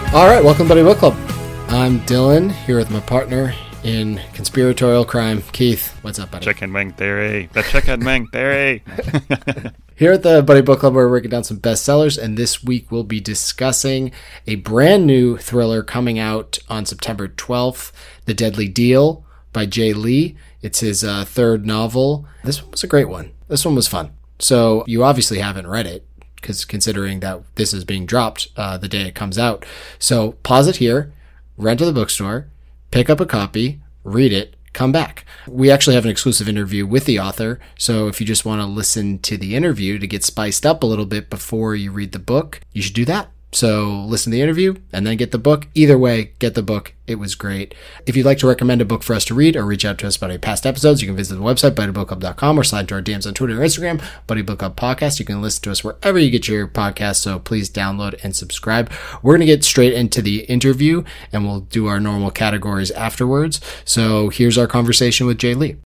All right, welcome to Buddy Book Club. I'm Dylan, here with my partner in conspiratorial crime, Keith. What's up, buddy? Chicken wing theory. The chicken wing theory. Here at the Buddy Book Club, we're breaking down some bestsellers, and this week we'll be discussing a brand new thriller coming out on September 12th, The Deadly Deal by Jay Lee. It's his third novel. This one was a great one. This one was fun. So you obviously haven't read it, because considering that this is being dropped the day it comes out. So pause it here, rent to the bookstore, pick up a copy, read it, come back. We actually have an exclusive interview with the author, so if you just want to listen to the interview to get spiced up a little bit before you read the book, you should do that. So listen to the interview and then get the book. Either way, get the book. It was great. If you'd like to recommend a book for us to read or reach out to us about any past episodes, you can visit the website, buddybookclub.com, or slide into our DMs on Twitter or Instagram, Buddy Book Club Podcast. You can listen to us wherever you get your podcasts, so please download and subscribe. We're going to get straight into the interview, and we'll do our normal categories afterwards. So here's our conversation with Jay Lee.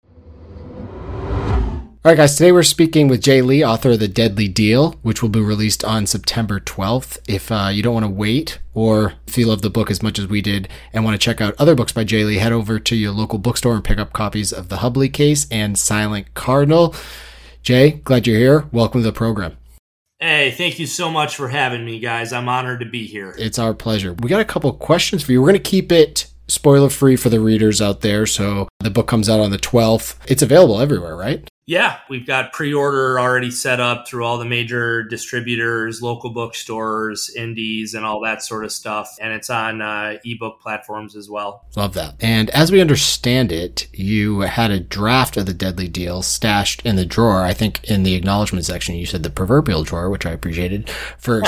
All right, guys, today we're speaking with Jay Lee, author of The Deadly Deal, which will be released on September 12th. If you don't want to wait, or if you love the book as much as we did and want to check out other books by Jay Lee, head over to your local bookstore and pick up copies of The Hubley Case and Silent Cardinal. Jay, glad you're here. Welcome to the program. Hey, thank you so much for having me, guys. I'm honored to be here. It's our pleasure. We got a couple questions for you. We're going to keep it spoiler-free for the readers out there. So the book comes out on the 12th. It's available everywhere, right? Yeah, we've got pre-order already set up through all the major distributors, local bookstores, indies, and all that sort of stuff. And it's on ebook platforms as well. Love that. And as we understand it, you had a draft of The Deadly Deal stashed in the drawer. I think in the acknowledgement section, you said the proverbial drawer, which I appreciated, for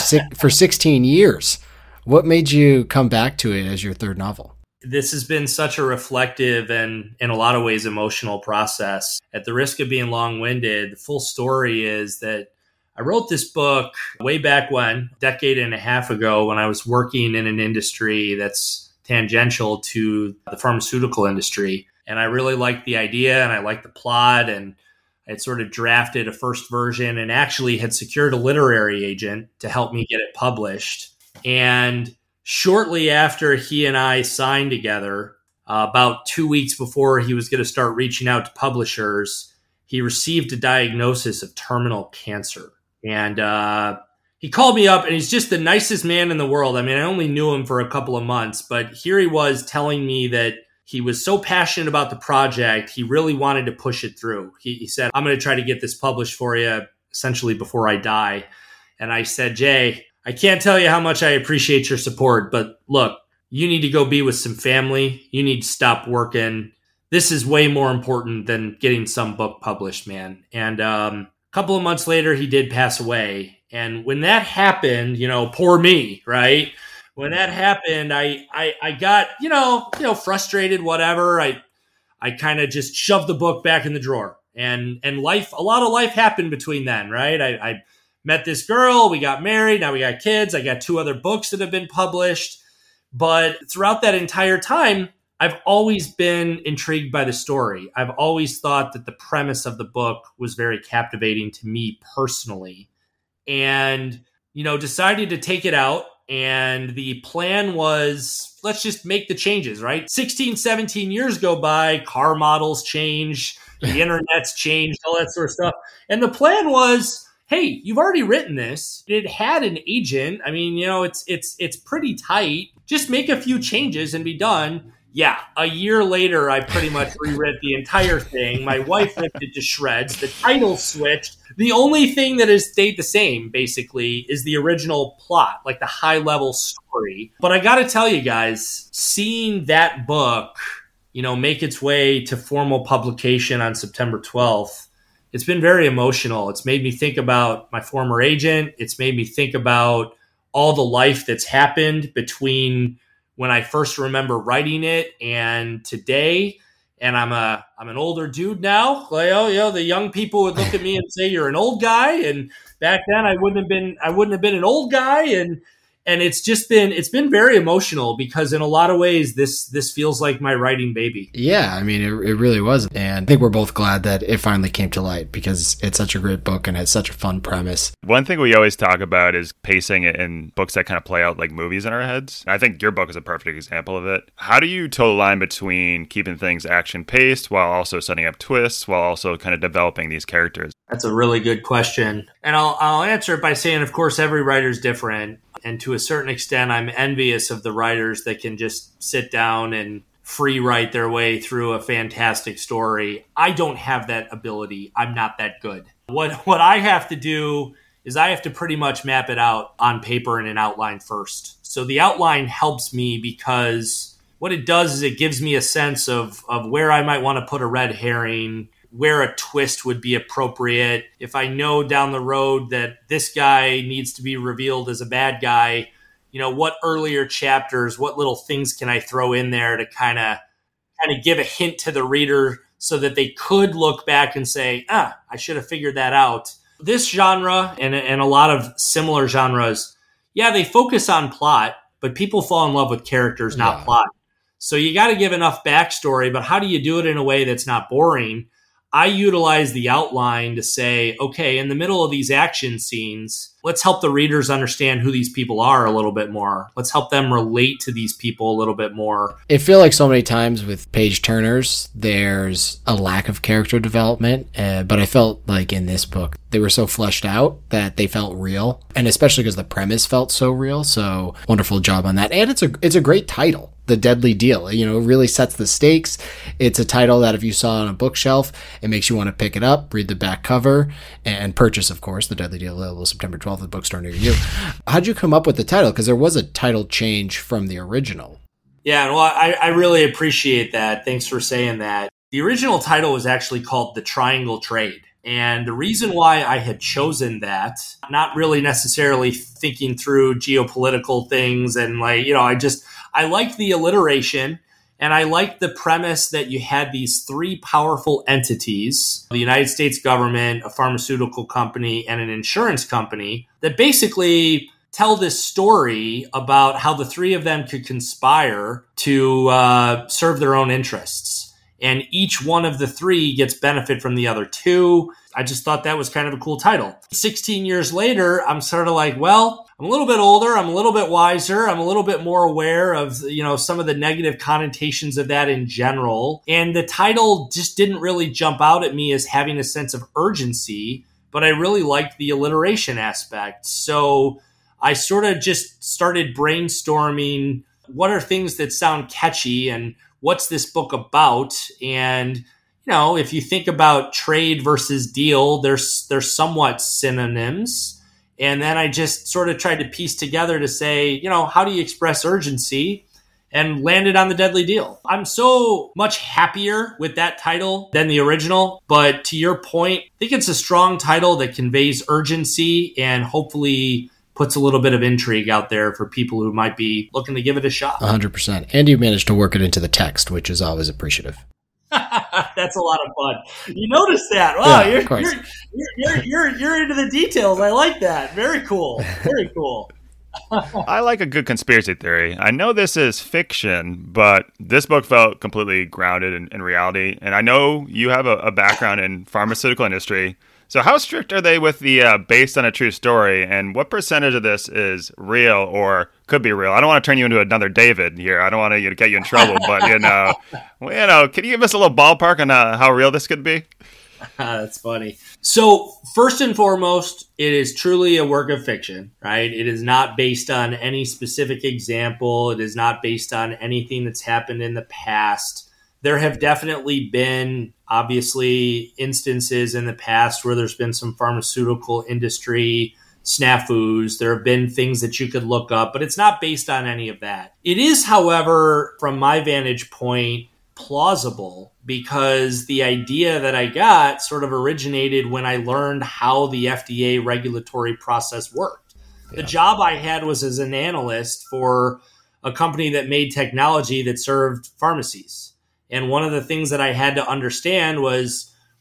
16 years. What made you come back to it as your third novel? This has been such a reflective and, in a lot of ways, emotional process. At the risk of being long-winded, the full story is that I wrote this book way back when, a decade and a half ago, when I was working in an industry that's tangential to the pharmaceutical industry. And I really liked the idea and I liked the plot, and I had sort of drafted a first version and actually had secured a literary agent to help me get it published. And shortly after he and I signed together, about 2 weeks before he was going to start reaching out to publishers, he received a diagnosis of terminal cancer. And he called me up, and he's just the nicest man in the world. I mean, I only knew him for a couple of months, but here he was telling me that he was so passionate about the project, he really wanted to push it through. He said, I'm going to try to get this published for you, essentially before I die. And I said, Jay, I can't tell you how much I appreciate your support, but look, you need to go be with some family. You need to stop working. This is way more important than getting some book published, man. And a couple of months later, he did pass away. And when that happened, poor me, right? When that happened, I got, frustrated, whatever. I kind of just shoved the book back in the drawer. And life, a lot of life happened between then, right? I met this girl, we got married, now we got kids. I got 2 other books that have been published. But throughout that entire time, I've always been intrigued by the story. I've always thought that the premise of the book was very captivating to me personally. And, decided to take it out. And the plan was, let's just make the changes, right? 16, 17 years go by, car models change, the internet's changed, all that sort of stuff. And the plan was, hey, you've already written this. It had an agent. I mean, it's pretty tight. Just make a few changes and be done. Yeah, a year later, I pretty much rewrote the entire thing. My wife ripped it to shreds. The title switched. The only thing that has stayed the same, basically, is the original plot, like the high-level story. But I got to tell you guys, seeing that book, make its way to formal publication on September 12th, it's been very emotional. It's made me think about my former agent. It's made me think about all the life that's happened between when I first remember writing it and today. And I'm an older dude now. The young people would look at me and say, you're an old guy. And back then I wouldn't have been an old guy. And And it's been very emotional because in a lot of ways, this feels like my writing baby. Yeah, I mean, it really was. And I think we're both glad that it finally came to light because it's such a great book and has such a fun premise. One thing we always talk about is pacing in books that kind of play out like movies in our heads. I think your book is a perfect example of it. How do you toe the line between keeping things action paced while also setting up twists, while also kind of developing these characters? That's a really good question. And I'll answer it by saying, of course, every writer's different. And to a certain extent, I'm envious of the writers that can just sit down and free write their way through a fantastic story. I don't have that ability. I'm not that good. What I have to do is I have to pretty much map it out on paper in an outline first. So the outline helps me because what it does is it gives me a sense of where I might want to put a red herring, where a twist would be appropriate. If I know down the road that this guy needs to be revealed as a bad guy, what earlier chapters, what little things can I throw in there to kind of give a hint to the reader so that they could look back and say, I should have figured that out. This genre and a lot of similar genres, they focus on plot, but people fall in love with characters, not plot. So you got to give enough backstory, but how do you do it in a way that's not boring? I utilize the outline to say, okay, in the middle of these action scenes, let's help the readers understand who these people are a little bit more. Let's help them relate to these people a little bit more. I feel like so many times with page turners, there's a lack of character development, but I felt like in this book, they were so fleshed out that they felt real, and especially because the premise felt so real. So wonderful job on that. And it's a great title. The Deadly Deal, it really sets the stakes. It's a title that if you saw on a bookshelf, it makes you want to pick it up, read the back cover, and purchase, of course, The Deadly Deal, available September 12th at the bookstore near you. How'd you come up with the title? Because there was a title change from the original. Yeah, well, I really appreciate that. Thanks for saying that. The original title was actually called The Triangle Trade. And the reason why I had chosen that, not really necessarily thinking through geopolitical things and I liked the alliteration and I liked the premise that you had these three powerful entities, the United States government, a pharmaceutical company, and an insurance company that basically tell this story about how the three of them could conspire to serve their own interests. And each one of the three gets benefit from the other two. I just thought that was kind of a cool title. 16 years later, I'm sort of like, well, I'm a little bit older. I'm a little bit wiser. I'm a little bit more aware of, some of the negative connotations of that in general. And the title just didn't really jump out at me as having a sense of urgency, but I really liked the alliteration aspect. So I sort of just started brainstorming what are things that sound catchy and what's this book about? And, if you think about trade versus deal, they're somewhat synonyms. And then I just sort of tried to piece together to say, how do you express urgency? And landed on The Deadly Deal. I'm so much happier with that title than the original. But to your point, I think it's a strong title that conveys urgency and hopefully puts a little bit of intrigue out there for people who might be looking to give it a shot. 100%. And you managed to work it into the text, which is always appreciative. That's a lot of fun. You noticed that? Wow, yeah, you're into the details. I like that. Very cool. Very cool. I like a good conspiracy theory. I know this is fiction, but this book felt completely grounded in reality. And I know you have a background in pharmaceutical industry. So how strict are they with the based on a true story, and what percentage of this is real or could be real? I don't want to turn you into another David here. I don't want to get you in trouble, but can you give us a little ballpark on how real this could be? That's funny. So first and foremost, it is truly a work of fiction, right? It is not based on any specific example. It is not based on anything that's happened in the past. There have definitely been, obviously, instances in the past where there's been some pharmaceutical industry snafus. There have been things that you could look up, but it's not based on any of that. It is, however, from my vantage point, plausible because the idea that I got sort of originated when I learned how the FDA regulatory process worked. Yeah. The job I had was as an analyst for a company that made technology that served pharmacies. And one of the things that I had to understand was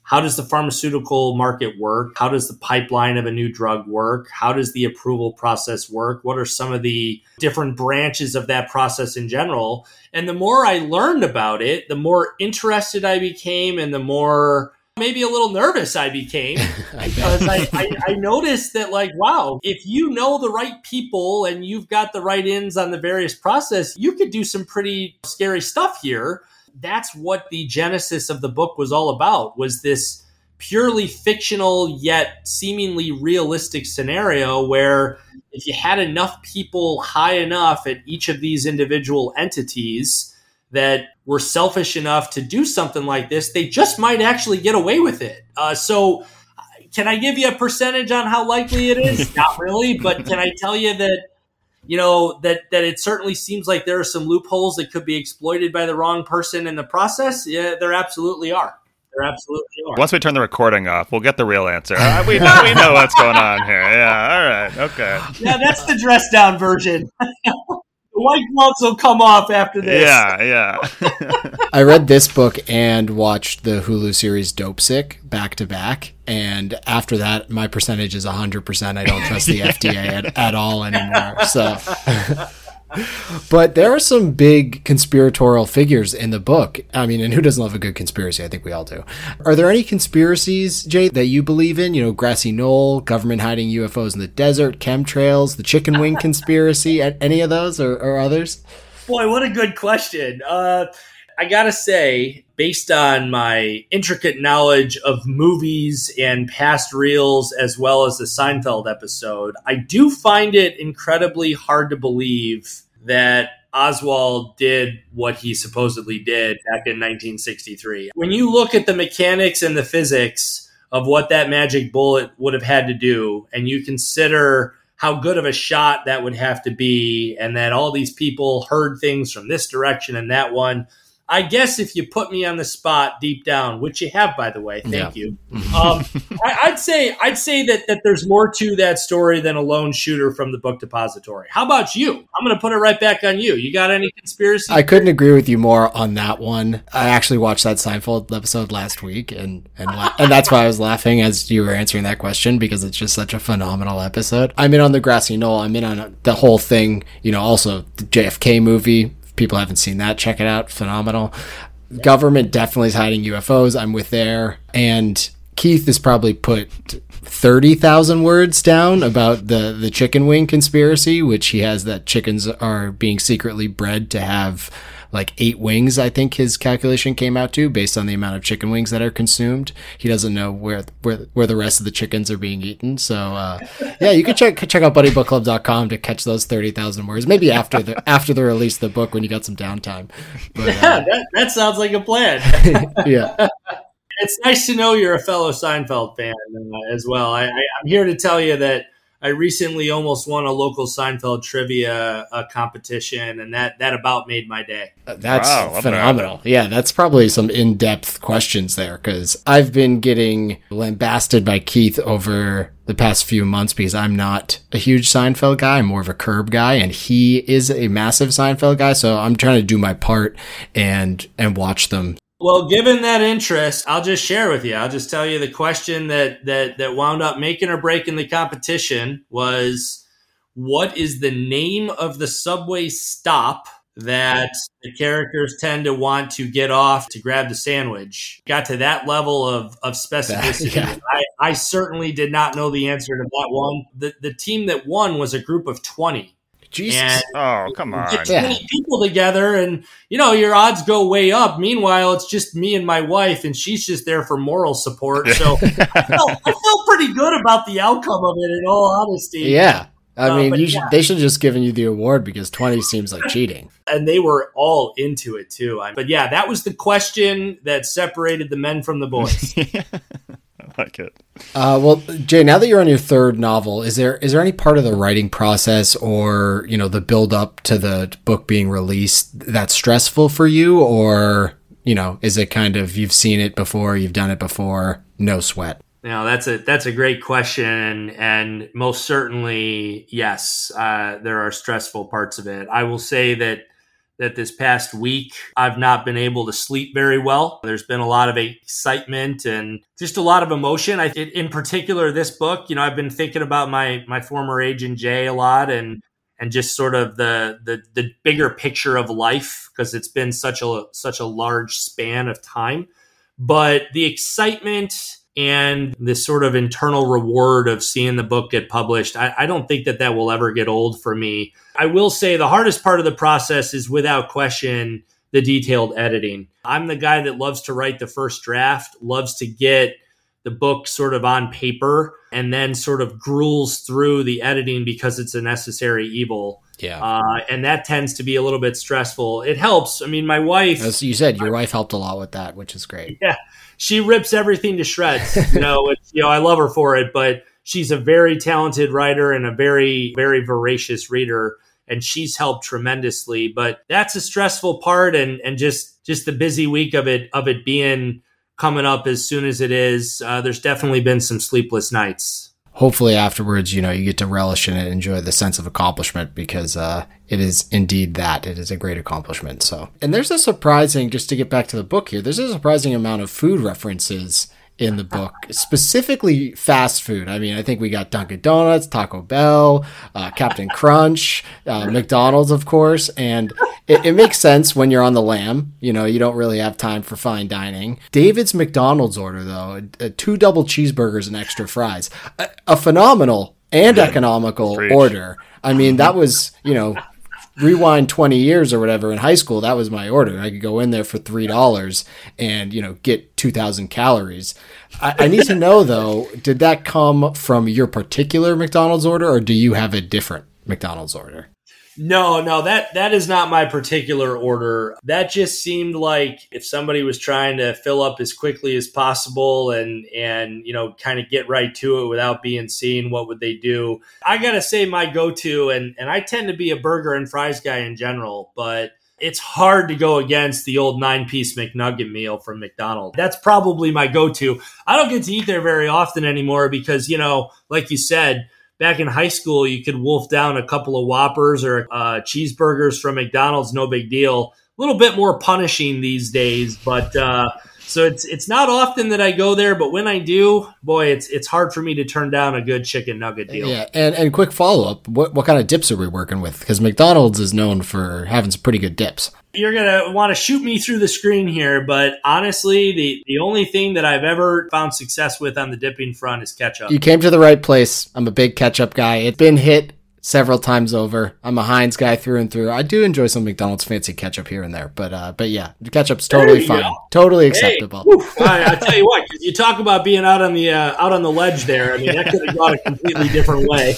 how does the pharmaceutical market work? How does the pipeline of a new drug work? How does the approval process work? What are some of the different branches of that process in general? And the more I learned about it, the more interested I became and the more maybe a little nervous I became because I noticed that, like, wow, if you know the right people and you've got the right ins on the various process, you could do some pretty scary stuff here. That's what the genesis of the book was all about, was this purely fictional yet seemingly realistic scenario where if you had enough people high enough at each of these individual entities that were selfish enough to do something like this, they just might actually get away with it. So can I give you a percentage on how likely it is? Not really, but can I tell you that, that it certainly seems like there are some loopholes that could be exploited by the wrong person in the process? Yeah, there absolutely are. There absolutely are. Once we turn the recording off, we'll get the real answer. We know what's going on here. Yeah, all right, okay. Yeah, that's the dress down version. The white gloves will come off after this. Yeah. I read this book and watched the Hulu series Dope Sick back to back. And after that, my percentage is 100%. I don't trust the FDA at all anymore. So, but there are some big conspiratorial figures in the book. I mean, and who doesn't love a good conspiracy? I think we all do. Are there any conspiracies, Jay, that you believe in? Grassy Knoll, government hiding UFOs in the desert, chemtrails, the chicken wing conspiracy, any of those or others? Boy, what a good question. I gotta say, based on my intricate knowledge of movies and past reels, as well as the Seinfeld episode, I do find it incredibly hard to believe that Oswald did what he supposedly did back in 1963. When you look at the mechanics and the physics of what that magic bullet would have had to do, and you consider how good of a shot that would have to be, and that all these people heard things from this direction and that one, I guess if you put me on the spot deep down, which you have, by the way, thank you. I'd say that there's more to that story than a lone shooter from the book depository. How about you? I'm going to put it right back on you. You got any conspiracy? I couldn't agree with you more on that one. I actually watched that Seinfeld episode last week, and that's why I was laughing as you were answering that question, because it's just such a phenomenal episode. I'm in on the Grassy Knoll. I'm in on the whole thing. Also the JFK movie. People haven't seen that, check it out. Phenomenal. Government definitely is hiding UFOs. I'm with there. And Keith has probably put 30,000 words down about the chicken wing conspiracy, which he has that chickens are being secretly bred to have like 8 wings, I think his calculation came out to, based on the amount of chicken wings that are consumed. He doesn't know where the rest of the chickens are being eaten. So, yeah, you can check out buddybookclub.com to catch those 30,000 words. Maybe after the release of the book, when you got some downtime. But, yeah, that sounds like a plan. Yeah. It's nice to know you're a fellow Seinfeld fan as well. I'm here to tell you that I recently almost won a local Seinfeld trivia competition, and that about made my day. That's phenomenal. Yeah, that's probably some in-depth questions there, because I've been getting lambasted by Keith over the past few months because I'm not a huge Seinfeld guy. I'm more of a Curb guy, and he is a massive Seinfeld guy, so I'm trying to do my part and watch them. Well, given that interest, I'll just share with you. I'll just tell you the question that wound up making or breaking the competition was, what is the name of the subway stop that the characters tend to want to get off to grab the sandwich? Got to that level of specificity. Yeah. I certainly did not know the answer to that one. The team that won was a group of 20. Jesus. Oh, come on. Get 20 people together and, your odds go way up. Meanwhile, it's just me and my wife, and she's just there for moral support. So I felt pretty good about the outcome of it, in all honesty. Yeah. I mean, they should have just given you the award, because 20 seems like cheating. And they were all into it, too. But yeah, that was the question that separated the men from the boys. I like it. Well, Jay, now that you're on your third novel, is there any part of the writing process or, the build up to the book being released that's stressful for you? Or, is it kind of, you've seen it before, you've done it before, no sweat? That's a great question. And most certainly, yes, there are stressful parts of it. I will say that that this past week I've not been able to sleep very well. There's been a lot of excitement and just a lot of emotion. In particular, this book, I've been thinking about my former agent Jay a lot, and just sort of the bigger picture of life, because it's been such a large span of time. But the excitement and this sort of internal reward of seeing the book get published, I don't think that will ever get old for me. I will say the hardest part of the process is, without question, the detailed editing. I'm the guy that loves to write the first draft, loves to get the book sort of on paper, and then sort of gruels through the editing because it's a necessary evil. Yeah. And that tends to be a little bit stressful. It helps. I mean, my wife... As you said, your wife helped a lot with that, which is great. Yeah. She rips everything to shreds. I love her for it, but she's a very talented writer and a very, very voracious reader, and she's helped tremendously. But that's a stressful part, and just the busy week of it being coming up as soon as it is. There's definitely been some sleepless nights. Hopefully afterwards, you get to relish in it and enjoy the sense of accomplishment, because it is indeed that. It is a great accomplishment. So, and there's a surprising, just to get back to the book here, there's a surprising amount of food references in the book, specifically fast food. I mean, I think we got Dunkin' Donuts, Taco Bell, Captain Crunch, McDonald's, of course. And it makes sense when you're on the lam. You don't really have time for fine dining. David's McDonald's order, though, 2 double cheeseburgers and extra fries, a phenomenal and economical order. I mean, that was, rewind 20 years or whatever in high school, that was my order. I could go in there for $3 and, get 2,000 calories. I need to know, though, did that come from your particular McDonald's order, or do you have a different McDonald's order? No, that is not my particular order. That just seemed like if somebody was trying to fill up as quickly as possible and kind of get right to it without being seen, what would they do? I got to say my go-to, and I tend to be a burger and fries guy in general, but it's hard to go against the old 9-piece McNugget meal from McDonald's. That's probably my go-to. I don't get to eat there very often anymore because, like you said, back in high school, you could wolf down a couple of Whoppers or cheeseburgers from McDonald's, no big deal. A little bit more punishing these days, but so it's not often that I go there, but when I do, boy, it's hard for me to turn down a good chicken nugget deal. Yeah, and quick follow-up, what kind of dips are we working with? Because McDonald's is known for having some pretty good dips. You're going to want to shoot me through the screen here, but honestly, the only thing that I've ever found success with on the dipping front is ketchup. You came to the right place. I'm a big ketchup guy. It's been hit several times over. I'm a Heinz guy through and through. I do enjoy some McDonald's fancy ketchup here and there, but yeah, the ketchup's totally fine. Go. Totally acceptable. Hey, I tell you what, because you talk about being out on the ledge there. I mean, that could have gone a completely different way.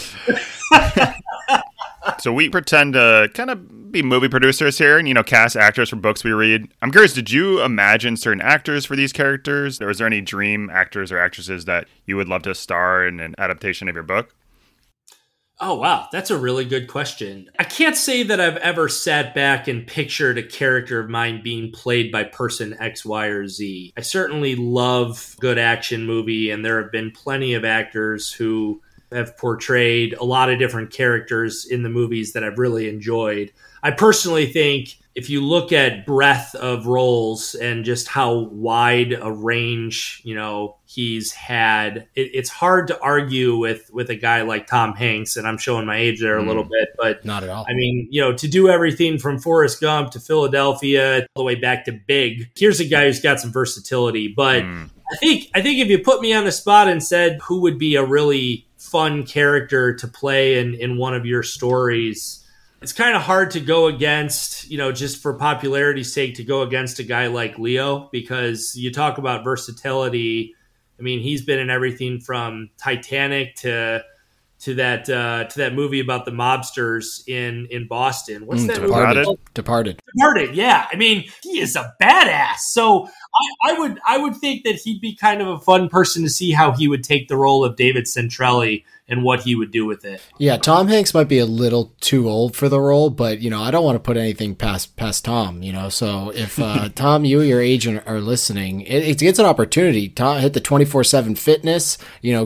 So we pretend to kind of be movie producers here and, cast actors for books we read. I'm curious, did you imagine certain actors for these characters? Or was there any dream actors or actresses that you would love to star in an adaptation of your book? Oh, wow. That's a really good question. I can't say that I've ever sat back and pictured a character of mine being played by person X, Y, or Z. I certainly love good action movie, and there have been plenty of actors who have portrayed a lot of different characters in the movies that I've really enjoyed. I personally think if you look at breadth of roles and just how wide a range, he's had, it's hard to argue with a guy like Tom Hanks, and I'm showing my age there a little bit, but not at all. I mean, to do everything from Forrest Gump to Philadelphia all the way back to Big, here's a guy who's got some versatility, but I think if you put me on the spot and said who would be a really fun character to play in one of your stories, it's kind of hard to go against, just for popularity's sake, to go against a guy like Leo, because you talk about versatility. I mean, he's been in everything from Titanic to that movie about the mobsters in Boston. What's that movie? Departed. Yeah. I mean, he is a badass. So I would think that he'd be kind of a fun person to see how he would take the role of David Centrelli and what he would do with it. Yeah, Tom Hanks might be a little too old for the role, but I don't want to put anything past Tom. So if Tom, you or your agent are listening, it's an opportunity. Tom, hit the 24/7 fitness. Get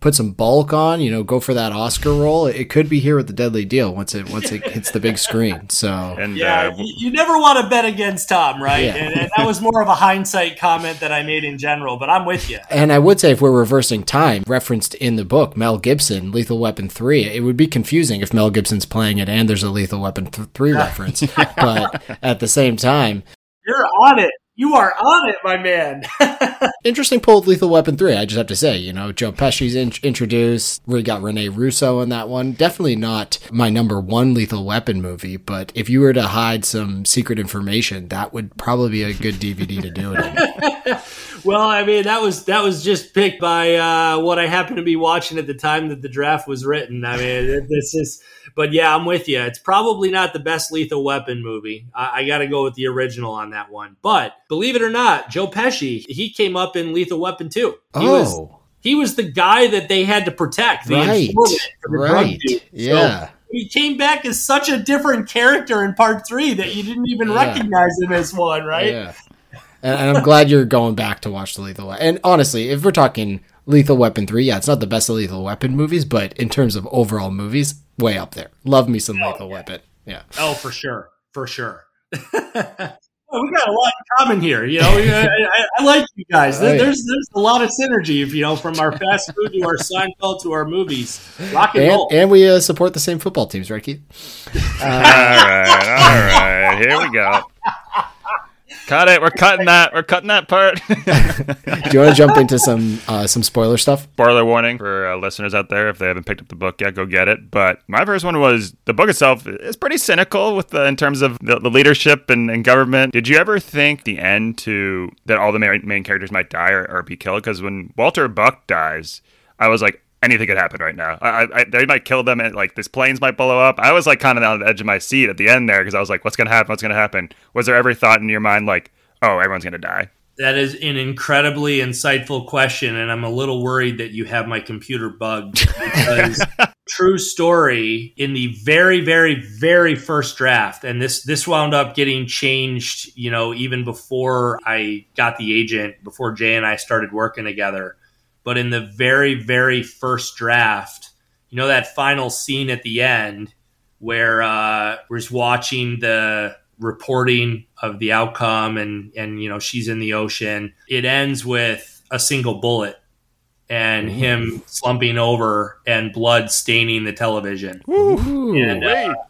put some bulk on, go for that Oscar role, it could be here with the Deadly Deal once it hits the big screen. So, and you never want to bet against Tom, right? Yeah. And that was more of a hindsight comment that I made in general, but I'm with you. And I would say if we're reversing time, referenced in the book, Mel Gibson, Lethal Weapon 3, it would be confusing if Mel Gibson's playing it and there's a Lethal Weapon 3 reference. But at the same time, you're on it. You are on it, my man. interesting pull of Lethal Weapon 3, I just have to say. Joe Pesci's introduced. We got Rene Russo in that one. Definitely not my number one Lethal Weapon movie, but if you were to hide some secret information, that would probably be a good DVD to do it in. Well, I mean, that was just picked by what I happened to be watching at the time that the draft was written. I mean, this is... But yeah, I'm with you. It's probably not the best Lethal Weapon movie. I got to go with the original on that one. But believe it or not, Joe Pesci, he came up in Lethal Weapon 2. He was the guy that they had to protect. The informant for the drug dude. Yeah. So he came back as such a different character in part 3 that you didn't even recognize him as one, right? Yeah. And I'm glad you're going back to watch the Lethal Weapon. And honestly, if we're talking Lethal Weapon 3, it's not the best of Lethal Weapon movies, but in terms of overall movies, way up there. Love me some Lethal Weapon. Yeah. Oh, for sure. For sure. Well, we got a lot in common here. I like you guys. There's a lot of synergy, from our fast food to our Seinfeld to our movies. Rock and roll. And we support the same football teams, right, Keith? All right. Here we go. Cut it. We're cutting that. We're cutting that part. Do you want to jump into some spoiler stuff? Spoiler warning for listeners out there. If they haven't picked up the book yet, go get it. But my first one was the book itself is pretty cynical in terms of the leadership and government. Did you ever think the end that all the main characters might die or be killed? Because when Walter Buck dies, I was like, anything could happen right now. They might kill them, and this planes might blow up. I was kind of on the edge of my seat at the end there because I was like, what's going to happen? What's going to happen? Was there ever thought in your mind oh, everyone's going to die? That is an incredibly insightful question, and I'm a little worried that you have my computer bugged because true story, in the very, very, very first draft, and this wound up getting changed, even before I got the agent, before Jay and I started working together. But in the very, very first draft, that final scene at the end where we're watching the reporting of the outcome and she's in the ocean, it ends with a single bullet and him slumping over and blood staining the television. Ooh, and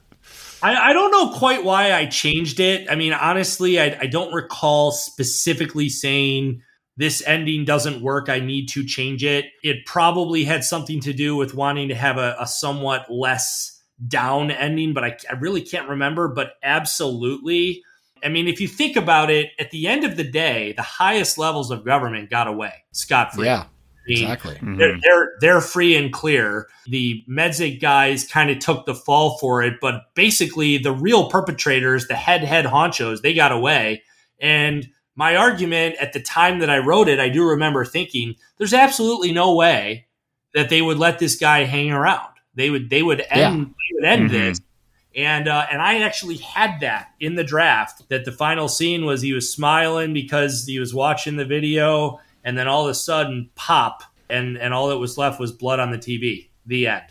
I don't know quite why I changed it. I mean, honestly, I don't recall specifically saying this ending doesn't work, I need to change it. It probably had something to do with wanting to have a somewhat less down ending, but I really can't remember. But absolutely. I mean, if you think about it, at the end of the day, the highest levels of government got away scot-free. Yeah, exactly. They're free and clear. The Medzik guys kind of took the fall for it, but basically the real perpetrators, the head honchos, they got away. And my argument at the time that I wrote it, I do remember thinking, there's absolutely no way that they would let this guy hang around. They would end this. And I actually had that in the draft, that the final scene was he was smiling because he was watching the video, and then all of a sudden, pop, and all that was left was blood on the TV. The end.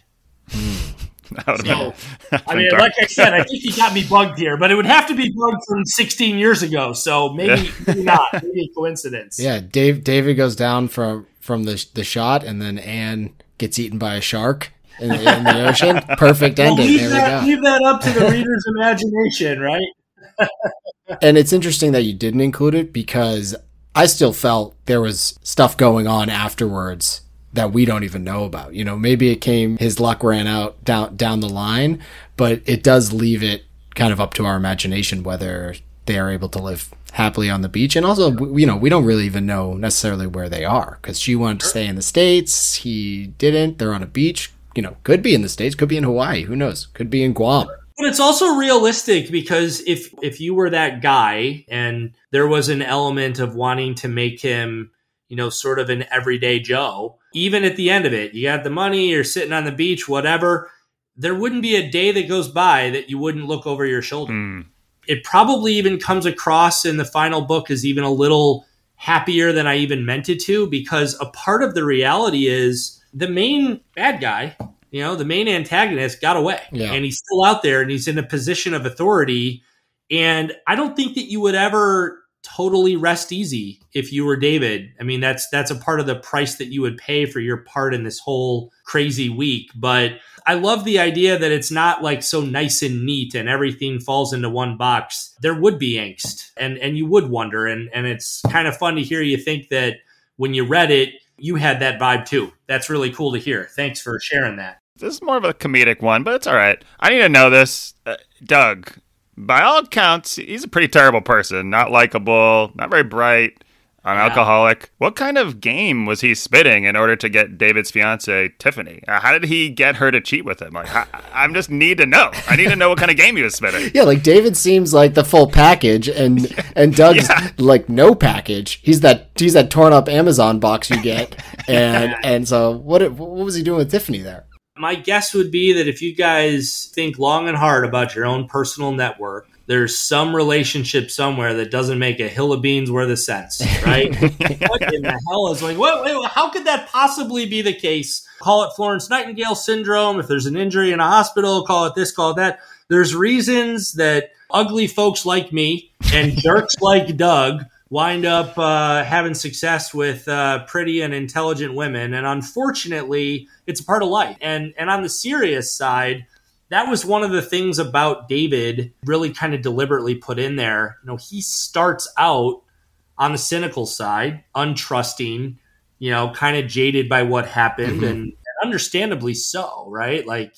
So, I mean, like I said, I think you got me bugged here, but it would have to be bugged from 16 years ago. So maybe not. Maybe a coincidence. Yeah, David goes down from the shot, and then Anne gets eaten by a shark in the ocean. Perfect ending. There we go. Leave that up to the reader's imagination, right? And it's interesting that you didn't include it because I still felt there was stuff going on afterwards that we don't even know about. Maybe his luck ran out down the line, but it does leave it kind of up to our imagination whether they are able to live happily on the beach. And also, we don't really even know necessarily where they are because she wanted to stay in the States. He didn't. They're on a beach, could be in the States, could be in Hawaii. Who knows? Could be in Guam. But it's also realistic because if you were that guy and there was an element of wanting to make him, sort of an everyday Joe, even at the end of it, you got the money, you're sitting on the beach, whatever, there wouldn't be a day that goes by that you wouldn't look over your shoulder. It probably even comes across in the final book as even a little happier than I even meant it to, because a part of the reality is the main bad guy, the main antagonist got away, and he's still out there and he's in a position of authority. And I don't think that you would ever totally rest easy if you were David. I mean, that's a part of the price that you would pay for your part in this whole crazy week. But I love the idea that it's not like so nice and neat and everything falls into one box. There would be angst and you would wonder. And it's kind of fun to hear you think that when you read it, you had that vibe too. That's really cool to hear. Thanks for sharing that. This is more of a comedic one, but it's all right. I need to know this. Doug, by all accounts, he's a pretty terrible person. Not likable, not very bright, an alcoholic. What kind of game was he spitting in order to get David's fiance, Tiffany? How did he get her to cheat with him? Like, I just need to know. I need to know what kind of game he was spitting. Yeah, like David seems like the full package, and Doug's like no package. He's that torn up Amazon box you get, and so what was he doing with Tiffany there? My guess would be that if you guys think long and hard about your own personal network, there's some relationship somewhere that doesn't make a hill of beans worth of sense, right? What in the hell is like, wait, how could that possibly be the case? Call it Florence Nightingale syndrome. If there's an injury in a hospital, call it this, call it that. There's reasons that ugly folks like me and jerks like Doug wind up having success with pretty and intelligent women. And unfortunately, it's a part of life. And on the serious side, that was one of the things about David really kind of deliberately put in there. He starts out on the cynical side, untrusting, kind of jaded by what happened, and understandably so, right? Like,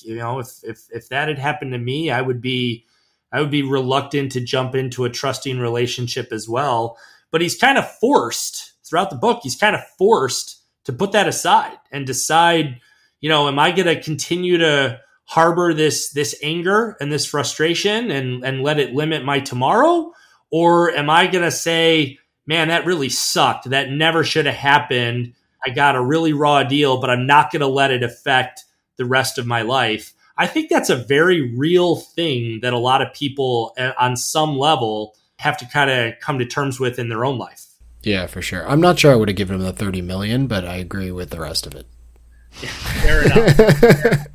if that had happened to me, I would be reluctant to jump into a trusting relationship as well. But he's kind of forced throughout the book. He's kind of forced to put that aside and decide, am I going to continue to harbor this anger and this frustration and let it limit my tomorrow? Or am I going to say, man, that really sucked. That never should have happened. I got a really raw deal, but I'm not going to let it affect the rest of my life. I think that's a very real thing that a lot of people on some level have to kind of come to terms with in their own life. Yeah, for sure. I'm not sure I would have given him the $30 million, but I agree with the rest of it. Yeah, fair enough.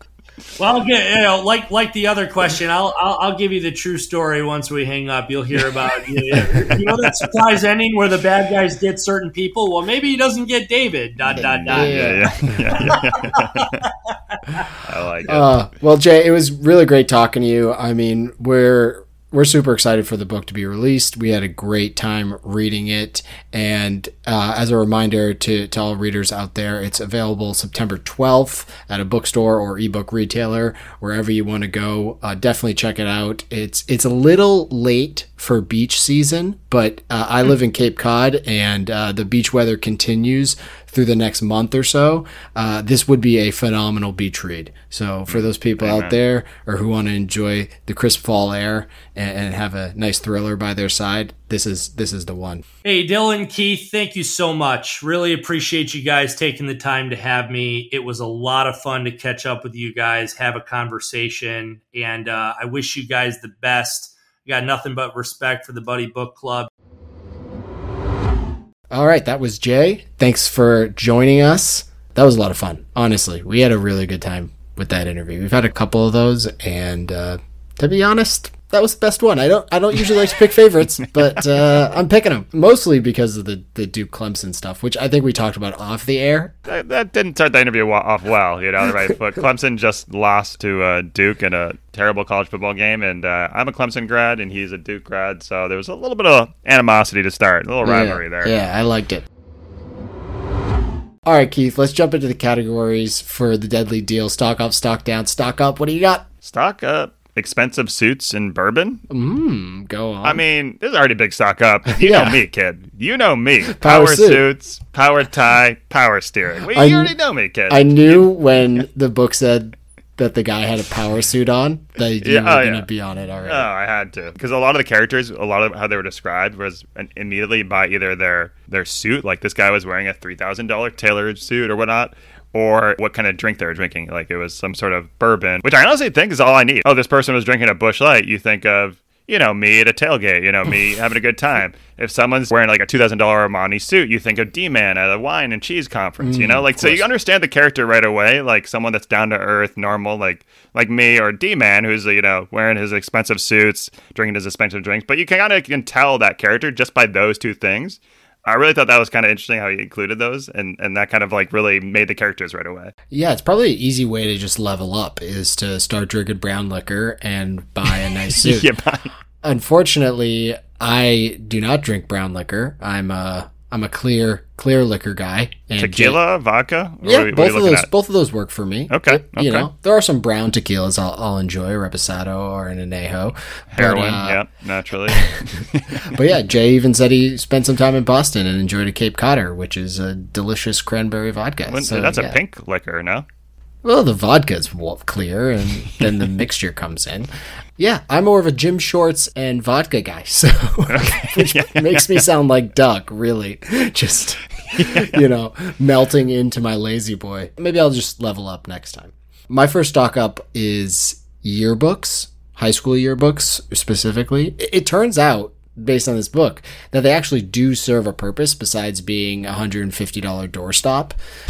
Well, I'll get, like the other question, I'll give you the true story once we hang up. You'll hear about that surprise ending where the bad guys get certain people. Well, maybe he doesn't get David. ... Yeah. I like it. Well, Jay, it was really great talking to you. I mean, we're super excited for the book to be released. We had a great time reading it. And as a reminder to all readers out there, it's available September 12th at a bookstore or ebook retailer, wherever you want to go. Definitely check it out. It's a little late for beach season, but I live in Cape Cod, and the beach weather continues through the next month or so. This would be a phenomenal beach read. So for those people out there or who want to enjoy the crisp fall air and have a nice thriller by their side, this is the one. Hey, Dylan, Keith, thank you so much. Really appreciate you guys taking the time to have me. It was a lot of fun to catch up with you guys, have a conversation, and I wish you guys the best. I got nothing but respect for the Buddy Book Club. All right, that was Jay. Thanks for joining us. That was a lot of fun. Honestly, we had a really good time with that interview. We've had a couple of those, and to be honest, that was the best one. I don't usually like to pick favorites, but I'm picking them mostly because of the Duke Clemson stuff, which I think we talked about off the air. That didn't start the interview off well, right? But Clemson just lost to Duke in a terrible college football game, and I'm a Clemson grad, and he's a Duke grad, so there was a little bit of animosity to start, a little rivalry there. Yeah, I liked it. All right, Keith, let's jump into the categories for the Deadly Deal. Stock up, stock down, stock up. What do you got? Stock up. Expensive suits and bourbon? Go on. I mean, this is already big stock up. You know me, kid. You know me. Power suits, power tie, power steering. Well, you already know me, kid. I knew when the book said that the guy had a power suit on that you were going to be on it already. Oh, I had to. Because a lot of the characters, a lot of how they were described was immediately by either their suit, like this guy was wearing a $3,000 tailored suit or whatnot, or what kind of drink they were drinking. Like it was some sort of bourbon, which I honestly think is all I need. Oh, this person was drinking a Busch Light. You think of, me at a tailgate, me having a good time. If someone's wearing like a $2,000 Armani suit, you think of D-Man at a wine and cheese conference, so you understand the character right away, like someone that's down to earth, normal, like me, or D-Man who's, wearing his expensive suits, drinking his expensive drinks. But you can tell that character just by those two things. I really thought that was kind of interesting how he included those, and that kind of like really made the characters right away. Yeah, it's probably an easy way to just level up is to start drinking brown liquor and buy a nice suit. Unfortunately, I do not drink brown liquor. I'm a clear liquor guy. And tequila, vodka? Yeah, both of those work for me. Okay. There are some brown tequilas I'll enjoy, Reposado or an Añejo. Heroin, naturally. But yeah, Jay even said he spent some time in Boston and enjoyed a Cape Codder, which is a delicious cranberry vodka. That's a pink liquor, no? Well, the vodka's clear, and then the mixture comes in. Yeah, I'm more of a gym shorts and vodka guy, so which makes me sound like Duck, really. Just, melting into my lazy boy. Maybe I'll just level up next time. My first stock up is yearbooks, high school yearbooks specifically. It turns out, based on this book, that they actually do serve a purpose besides being a $150 doorstop,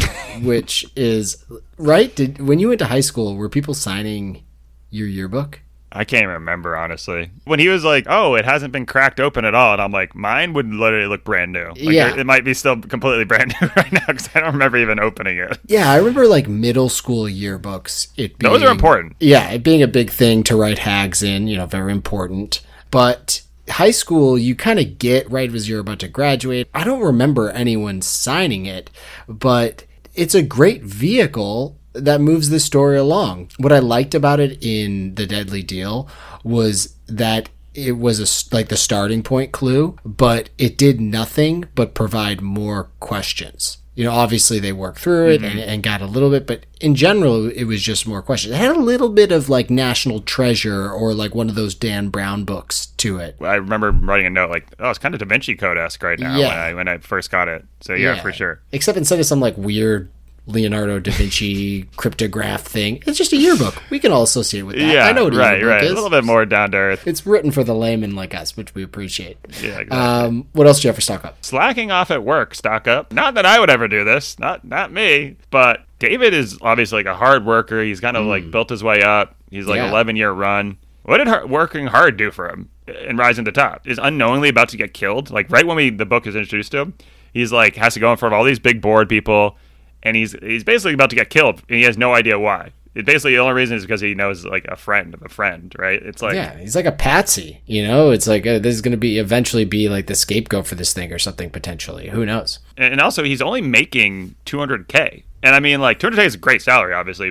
which is right. When you went to high school, were people signing your yearbook? I can't even remember, honestly. When he was like, "Oh, it hasn't been cracked open at all," and I'm like, "Mine would literally look brand new. It might be still completely brand new right now because I don't remember even opening it." Yeah, I remember like middle school yearbooks. Those are important. Yeah, it being a big thing to write hags in. Very important, but high school, you kind of get right as you're about to graduate. I don't remember anyone signing it, but it's a great vehicle that moves the story along. What I liked about it in The Deadly Deal was that it was like the starting point clue, but it did nothing but provide more questions. Obviously they worked through it and got a little bit, but in general, it was just more questions. It had a little bit of like National Treasure or like one of those Dan Brown books to it. I remember writing a note like, "Oh, it's kind of Da Vinci Code-esque right now," when I first got it. So yeah, for sure. Except instead of some like weird Leonardo da Vinci cryptograph thing, it's just a yearbook. We can all associate with that. Yeah, I know what a yearbook is. A little bit more down to earth. It's written for the layman like us, which we appreciate. Yeah, exactly. What else do you have for stock up? Slacking off at work, stock up. Not that I would ever do this. Not me. But David is obviously like a hard worker. He's kind of like built his way up. He's like 11-year run. What did working hard do for him in rising to the top? Is unknowingly about to get killed. Like right when the book is introduced to him, he's like has to go in front of all these big board people. And he's basically about to get killed, and he has no idea why. Basically, the only reason is because he knows like a friend of a friend, right? It's like he's like a patsy, It's like this is going to eventually be like the scapegoat for this thing or something potentially. Who knows? And also, he's only making $200K, and I mean, like $200K is a great salary, obviously.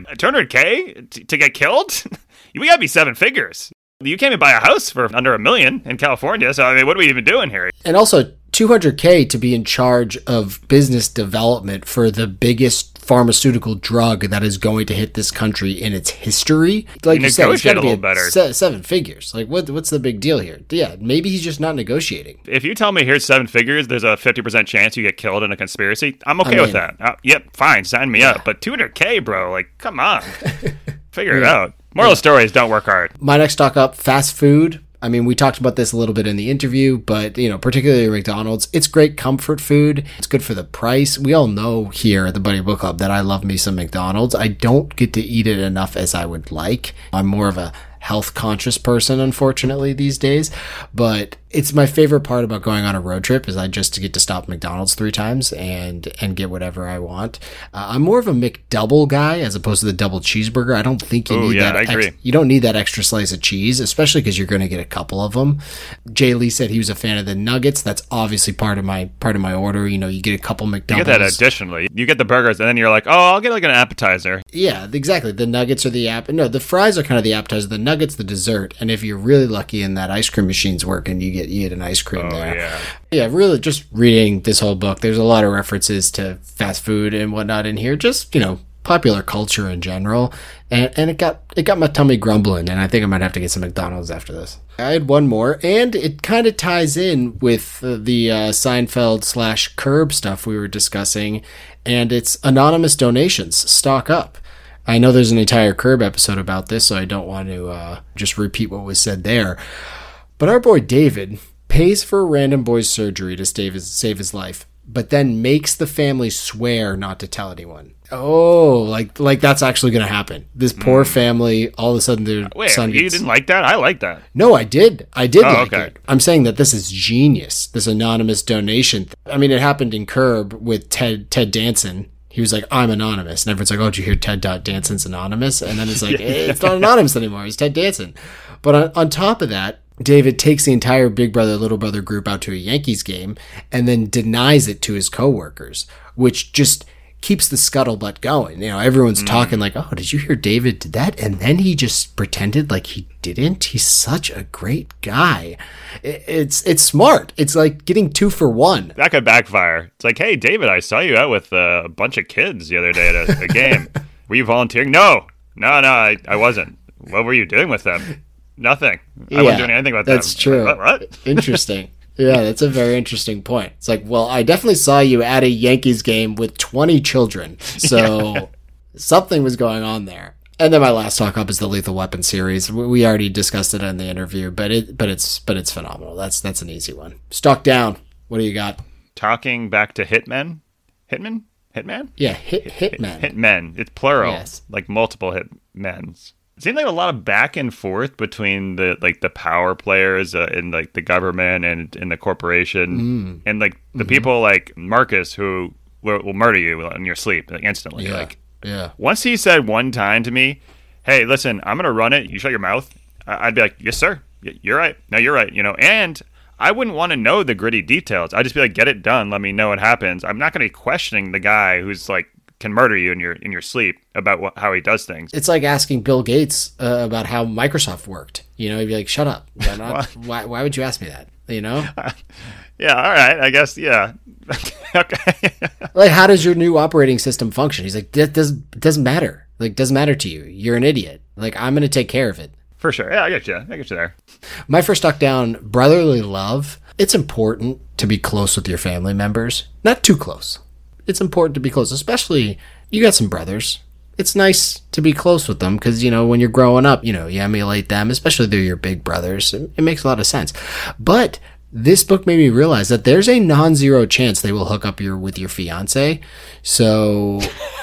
$200K to get killed, we gotta be seven figures. You can't even buy a house for under $1 million in California. So I mean, what are we even doing here? And also, $200K to be in charge of business development for the biggest pharmaceutical drug that is going to hit this country in its history. Like you said, it's got to be better. Seven figures. Like what's the big deal here? Yeah, maybe he's just not negotiating. If you tell me here's 7 figures, there's a 50% chance you get killed in a conspiracy. I'm okay with that. Yep, fine, sign me up. But $200K, bro, like come on, figure it out. Moral of stories: don't work hard. My next stock up: fast food. I mean, we talked about this a little bit in the interview, but, particularly McDonald's, it's great comfort food. It's good for the price. We all know here at the Buddy Book Club that I love me some McDonald's. I don't get to eat it enough as I would like. I'm more of a health conscious person, unfortunately, these days. But it's my favorite part about going on a road trip is I just get to stop at McDonald's 3 times and get whatever I want. I'm more of a McDouble guy as opposed to the double cheeseburger. I don't think you need that. I agree. You don't need that extra slice of cheese, especially because you're going to get a couple of them. Jay Lee said he was a fan of the nuggets. That's obviously part of my order. You get a couple McDoubles. You get that additionally. You get the burgers and then you're like, oh, I'll get like an appetizer. Yeah, exactly. The nuggets are the fries are kind of the appetizer. The nuggets, the dessert. And if you're really lucky and that ice cream machine's working, you get an ice cream there. Yeah, really just reading this whole book, there's a lot of references to fast food and whatnot in here. Just, popular culture in general. And it got my tummy grumbling, and I think I might have to get some McDonald's after this. I had one more, and it kind of ties in with the Seinfeld / Curb stuff we were discussing, and it's anonymous donations. Stock up. I know there's an entire Curb episode about this, so I don't want to just repeat what was said there. But our boy David pays for a random boy's surgery to save his life, but then makes the family swear not to tell anyone. Oh, like that's actually going to happen. This poor family, all of a sudden their son gets... You didn't like that? I like that. No, I did. I did like okay. it. I'm saying that this is genius, this anonymous donation. I mean, it happened in Curb with Ted Danson. He was like, I'm anonymous. And everyone's like, oh, did you hear Ted Danson's anonymous? And then it's like, it's not anonymous anymore. It's Ted Danson. But on top of that, David takes the entire Big Brother, Little Brother group out to a Yankees game and then denies it to his coworkers, which just keeps the scuttlebutt going. You know, everyone's talking like, oh, did you hear David did that? And then he just pretended like he didn't. He's such a great guy. It's smart. It's like getting 2 for 1. That could backfire. It's like, hey, David, I saw you out with a bunch of kids the other day at a game. Were you volunteering? No, I wasn't. What were you doing with them? Nothing. I wasn't doing anything with them. That's true. What? Interesting. Yeah, that's a very interesting point. It's like, well, I definitely saw you at a Yankees game with 20 children. So something was going on there. And then my last talk up is the Lethal Weapon series. We already discussed it in the interview, but it's phenomenal. That's an easy one. Stock down. What do you got? Talking back to Hitmen? Hitman? Yeah, Hitmen. Hitmen. It's plural. Yes. Like multiple hitmen's. It seemed like a lot of back and forth between the power players in like the government and in the corporation and like the people like Marcus who will murder you in your sleep like, instantly. Yeah. Once he said one time to me, "Hey, listen, I'm gonna run it. You shut your mouth." I'd be like, "Yes, sir. You're right. No, you're right." You know, and I wouldn't want to know the gritty details. I'd just be like, "Get it done. Let me know what happens." I'm not gonna be questioning the guy who's like can murder you in your sleep about how he does things. It's like asking Bill Gates about how Microsoft worked. You know, he'd be like, "Shut up! Why would you ask me that?" You know? Yeah. All right. I guess. Yeah. Okay. Like, how does your new operating system function? He's like, "That doesn't matter. Like, doesn't matter to you. You're an idiot. Like, I'm gonna take care of it." For sure. Yeah, I get you there. My first talk down, brotherly love. It's important to be close with your family members. Not too close. It's important to be close, especially you got some brothers. It's nice to be close with them because, you know, when you're growing up, you know, you emulate them, especially they're your big brothers. It makes a lot of sense. But this book made me realize that there's a non-zero chance they will hook up with your fiance. So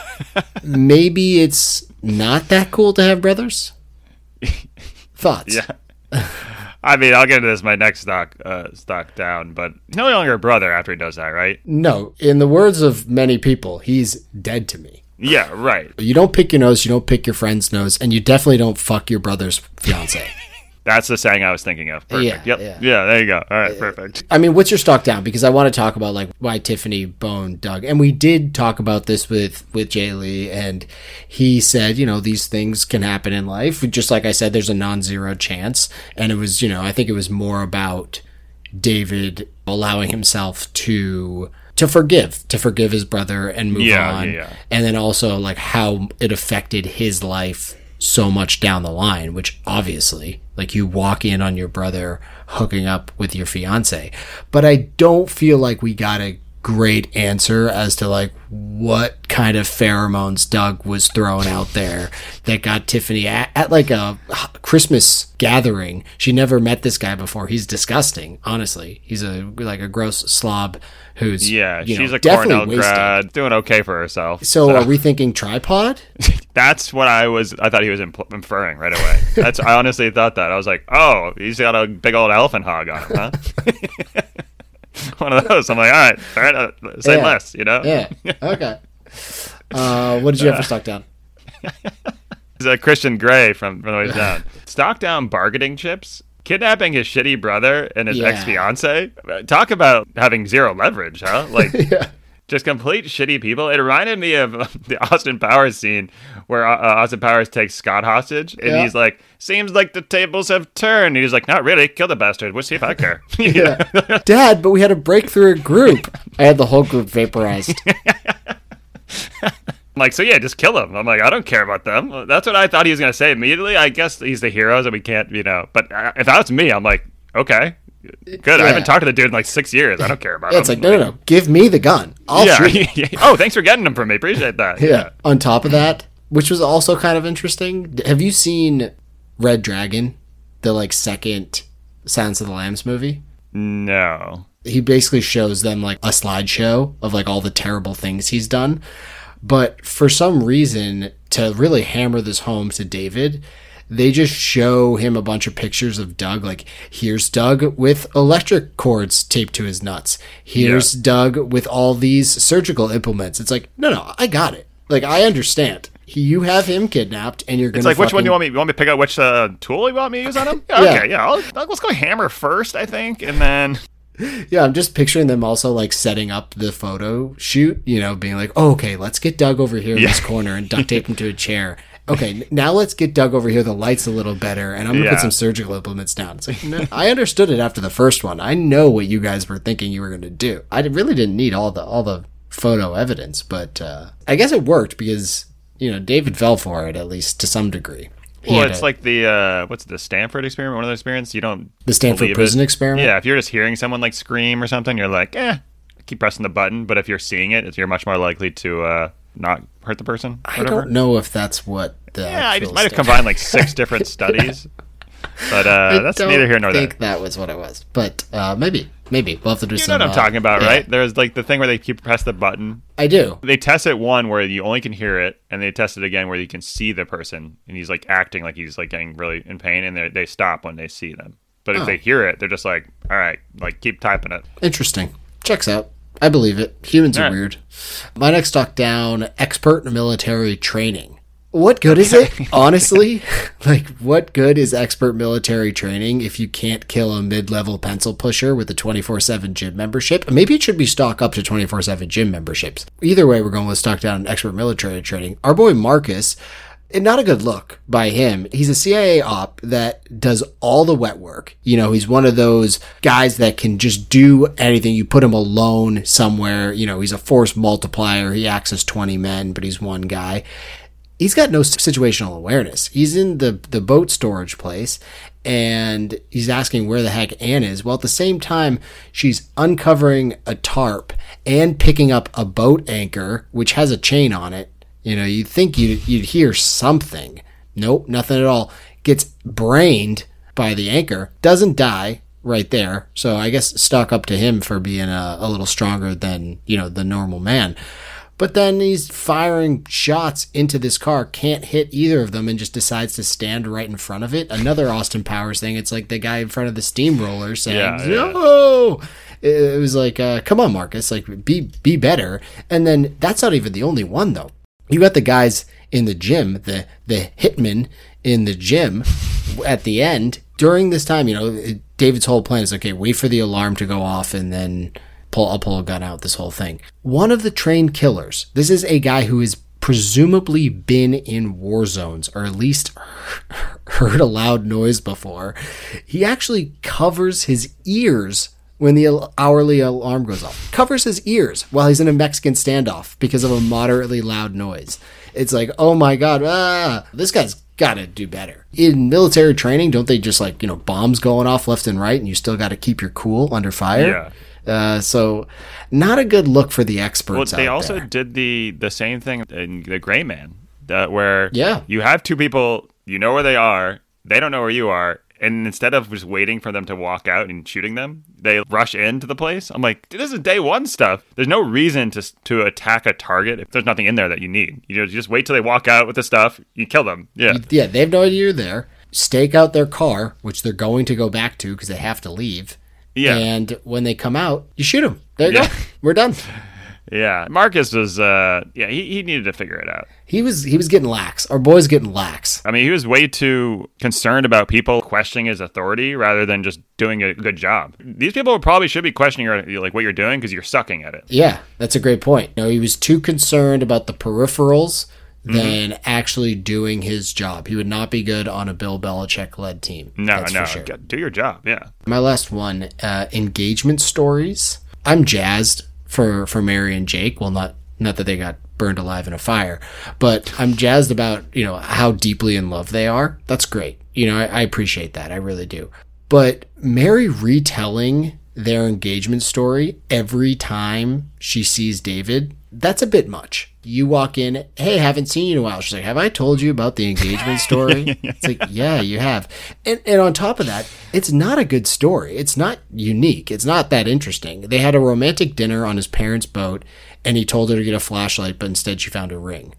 maybe it's not that cool to have brothers. Thoughts? Yeah. I mean, I'll get into this my next stock down, but he's no longer a brother after he does that, right? No. In the words of many people, he's dead to me. Yeah, right. You don't pick your nose, you don't pick your friend's nose, and you definitely don't fuck your brother's fiance. That's the saying I was thinking of. Perfect. Yeah, there you go. All right, perfect. I mean, what's your stock down? Because I want to talk about like why Tiffany boned Doug. And we did talk about this with Jay Lee, and he said, you know, these things can happen in life. Just like I said, there's a non-zero chance. And it was, you know, I think it was more about David allowing himself to forgive his brother and move on. Yeah. And then also like how it affected his life so much down the line, which obviously, like, you walk in on your brother hooking up with your fiance. But I don't feel like we got a great answer as to like what kind of pheromones Doug was throwing out there that got Tiffany at like a Christmas gathering. She never met this guy before. He's disgusting, honestly. He's a gross slob who's she's a Cornell grad doing okay for herself. So are we thinking tripod? That's what I thought he was inferring right away. I honestly thought that. I was like, oh, he's got a big old elephant hog on him, huh? One of those. I'm like, all right, say less, you know? Yeah. Okay. What did you have for stock down? It's a Christian Grey from The Ways Down. Stock down bargaining chips. Kidnapping his shitty brother and his ex-fiance. Talk about having zero leverage, huh? Like, just complete shitty people. It reminded me of the Austin Powers scene where Austin Powers takes Scott hostage, and he's like, seems like the tables have turned. And he's like, not really. Kill the bastard. We'll see if I care. Dad, but we had a breakthrough group. I had the whole group vaporized. I'm like, so yeah, just kill him. I'm like, I don't care about them. That's what I thought he was going to say immediately. I guess he's the hero, so we can't, you know. But if that was me, I'm like, okay, good. Yeah. I haven't talked to the dude in like 6 years. I don't care about him. It's like, no. Give me the gun. I'll shoot. Oh, thanks for getting him from me. Appreciate that. Yeah. On top of that, which was also kind of interesting, have you seen Red Dragon? The like second Silence of the Lambs movie? No. He basically shows them like a slideshow of like all the terrible things he's done. But for some reason, to really hammer this home to David, they just show him a bunch of pictures of Doug. Like, here's Doug with electric cords taped to his nuts. Here's Doug with all these surgical implements. It's like, no, I got it. Like, I understand. You have him kidnapped, and you're going to It's like, which one do you want me? You want me to pick out which tool you want me to use on him? Yeah, okay, yeah. Let's go hammer first, I think, and then... Yeah, I'm just picturing them also like setting up the photo shoot, being like, oh, okay, let's get Doug over here in this corner and duct tape him to a chair. Okay, now let's get Doug over here. The light's a little better, and I'm going to put some surgical implements down. It's like, no, I understood it after the first one. I know what you guys were thinking you were going to do. I really didn't need all the photo evidence, but I guess it worked because, David fell for it, at least to some degree. Well, it's like the what's the Stanford experiment? One of those experiments you don't the Stanford prison experiment. Yeah, if you're just hearing someone like scream or something, you're like, keep pressing the button. But if you're seeing it, you're much more likely to not hurt the person. I don't know if that's what. I just might have combined like 6 different studies, but that's neither here nor there. I think that was what it was, but maybe we'll have to do some. You know what I'm talking about, right? There's like the thing where they keep press the button. I do. They test it one where you only can hear it, and they test it again where you can see the person, and he's like acting like he's like getting really in pain, and they stop when they see them. But if they hear it, they're just like, all right, like keep typing it. Interesting. Checks out. I believe it. Humans are weird. My next talk down: expert military training. What good is it? Honestly, like, what good is expert military training if you can't kill a mid-level pencil pusher with a 24/7 gym membership? Maybe it should be stock up to 24/7 gym memberships. Either way, we're going with stock down expert military training. Our boy Marcus, and not a good look by him. He's a CIA op that does all the wet work. He's one of those guys that can just do anything. You put him alone somewhere. He's a force multiplier. He acts as 20 men, but he's one guy. He's got no situational awareness. He's in the boat storage place, and he's asking where the heck Anne is. Well, at the same time, she's uncovering a tarp and picking up a boat anchor, which has a chain on it. You'd think you'd hear something. Nope, nothing at all. Gets brained by the anchor. Doesn't die right there. So I guess stock up to him for being a little stronger than, the normal man. But then he's firing shots into this car, can't hit either of them, and just decides to stand right in front of it. Another Austin Powers thing. It's like the guy in front of the steamroller saying, no! It was like, come on, Marcus, like, be better. And then that's not even the only one, though. You got the guys in the gym, the hitmen in the gym at the end. During this time, David's whole plan is, okay, wait for the alarm to go off and then... I'll pull a gun out, this whole thing. One of the trained killers, this is a guy who has presumably been in war zones, or at least heard a loud noise before. He actually covers his ears when the hourly alarm goes off. Covers his ears while he's in a Mexican standoff because of a moderately loud noise. It's like, oh my God, this guy's got to do better. In military training, don't they just bombs going off left and right, and you still got to keep your cool under fire? Yeah. So not a good look for the experts. Well, they also did the same thing in The Gray Man, where you have two people, where they are, they don't know where you are, and instead of just waiting for them to walk out and shooting them, they rush into the place. I'm like, this is day one stuff. There's no reason to attack a target if there's nothing in there that you need. You just wait till they walk out with the stuff, you kill them. Yeah, they have no idea you're there. Stake out their car, which they're going to go back to because they have to leave. Yeah. And when they come out, you shoot them. There you go. We're done. Yeah. Marcus was, he needed to figure it out. He was getting lax. Our boy's getting lax. I mean, he was way too concerned about people questioning his authority rather than just doing a good job. These people probably should be questioning what you're doing because you're sucking at it. Yeah, that's a great point. He was too concerned about the peripherals than actually doing his job. He would not be good on a Bill Belichick-led team. No, sure. Do your job, yeah. My last one, engagement stories. I'm jazzed for Mary and Jake. Well, not that they got burned alive in a fire, but I'm jazzed about, how deeply in love they are. That's great. I appreciate that. I really do. But Mary retelling their engagement story every time she sees David that's a bit much. You walk in, hey, haven't seen you in a while. She's like, have I told you about the engagement story? It's like, yeah, you have. And on top of that, it's not a good story. It's not unique. It's not that interesting. They had a romantic dinner on his parents' boat, and he told her to get a flashlight, but instead she found a ring.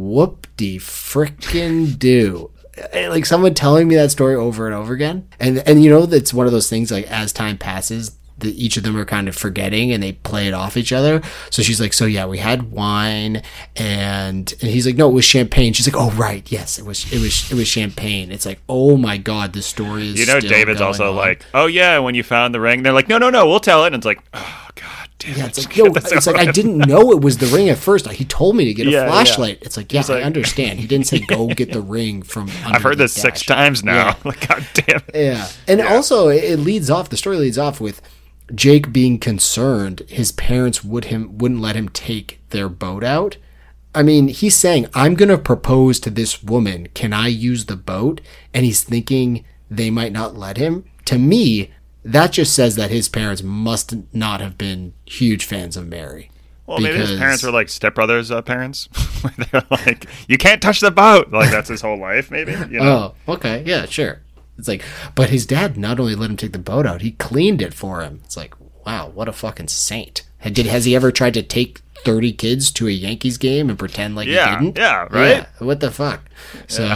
Whoop-de-frickin' do. Like, someone telling me that story over and over again. And you know, that's one of those things, like, as time passes, that each of them are kind of forgetting and they play it off each other. So she's like, so yeah, we had wine, and he's like, no, it was champagne. She's like, oh right, yes, it was champagne. It's like, oh my God, the story is, you know, still David's going also on. like, oh yeah, when you found the ring, they're like, no, we'll tell it. And it's like, oh God damn Yeah, it. it's like, no, it's like, I didn't know it was the ring at first. He told me to get a flashlight. It's like, yeah, He's like, I understand. He didn't say go get the ring from under I've heard the this 6 dash. times now. Yeah. Like, God damn it. Yeah. And also, the story leads off with Jake being concerned his parents wouldn't let him take their boat out. I mean, he's saying, I'm going to propose to this woman. Can I use the boat? And he's thinking they might not let him. To me, that just says that his parents must not have been huge fans of Mary. Well, maybe his parents were like stepbrothers' parents. They're like, you can't touch the boat. Like, that's his whole life, maybe. You know? Oh, okay. Yeah, sure. It's like, but his dad not only let him take the boat out, he cleaned it for him. It's like, wow, what a fucking saint. Has he ever tried to take 30 kids to a Yankees game and pretend like he didn't? Yeah, right? Yeah, what the fuck? So,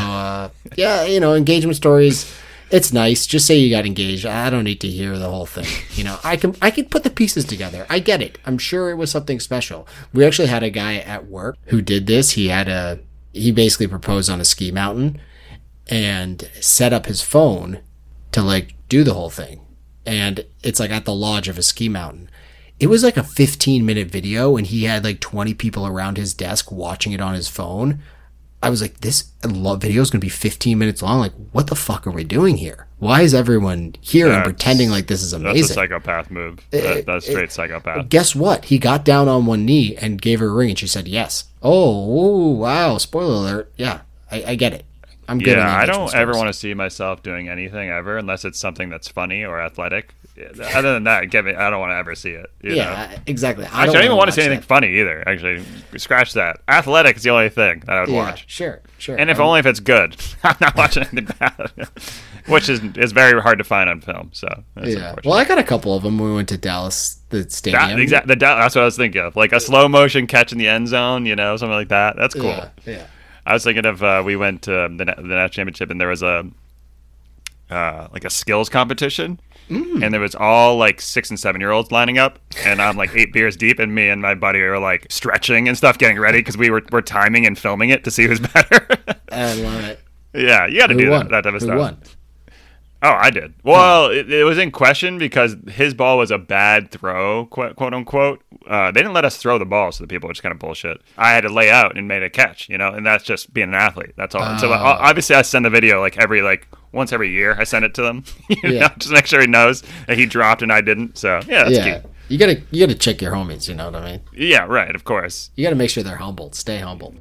engagement stories, it's nice. Just say you got engaged. I don't need to hear the whole thing. You know, I can put the pieces together. I get it. I'm sure it was something special. We actually had a guy at work who did this. He basically proposed on a ski mountain and set up his phone to like do the whole thing. And it's like at the lodge of a ski mountain. It was like a 15-minute video, and he had like 20 people around his desk watching it on his phone. I was like, this video is going to be 15 minutes long. Like, what the fuck are we doing here? Why is everyone here and pretending like this is amazing? That's a psychopath move. That's straight psychopath. Guess what? He got down on one knee and gave her a ring, and she said yes. Oh, wow. Spoiler alert. Yeah, I get it. I'm good. Yeah, I don't ever want to see myself doing anything ever unless it's something that's funny or athletic. Other than that, I don't want to ever see it. You know? Exactly. I don't even want to see anything funny either. Actually, scratch that. Athletic is the only thing that I would watch. Sure. And only if it's good. I'm not watching anything bad, which is very hard to find on film. So well, I got a couple of them when we went to Dallas, the stadium. That's what I was thinking of, like a slow motion catch in the end zone. You know, something like that. That's cool. Yeah. I was thinking of we went to the national championship, and there was a skills competition, and there was all like 6 and 7-year-olds lining up, and I'm like 8 beers deep, and me and my buddy are like stretching and stuff, getting ready because we're timing and filming it to see who's better. I love it. Yeah, you got to do that type of Who stuff. Won? Oh, I did. Well, it was in question because his ball was a bad throw, quote unquote. They didn't let us throw the ball, so the people were just kind of bullshit. I had to lay out and made a catch, you know, and that's just being an athlete. That's all. So obviously, I send the video once every year. I send it to them, know, just to make sure he knows that he dropped and I didn't. So that's cute. You gotta check your homies. You know what I mean? Yeah, right. Of course. You gotta make sure they're humbled. Stay humble.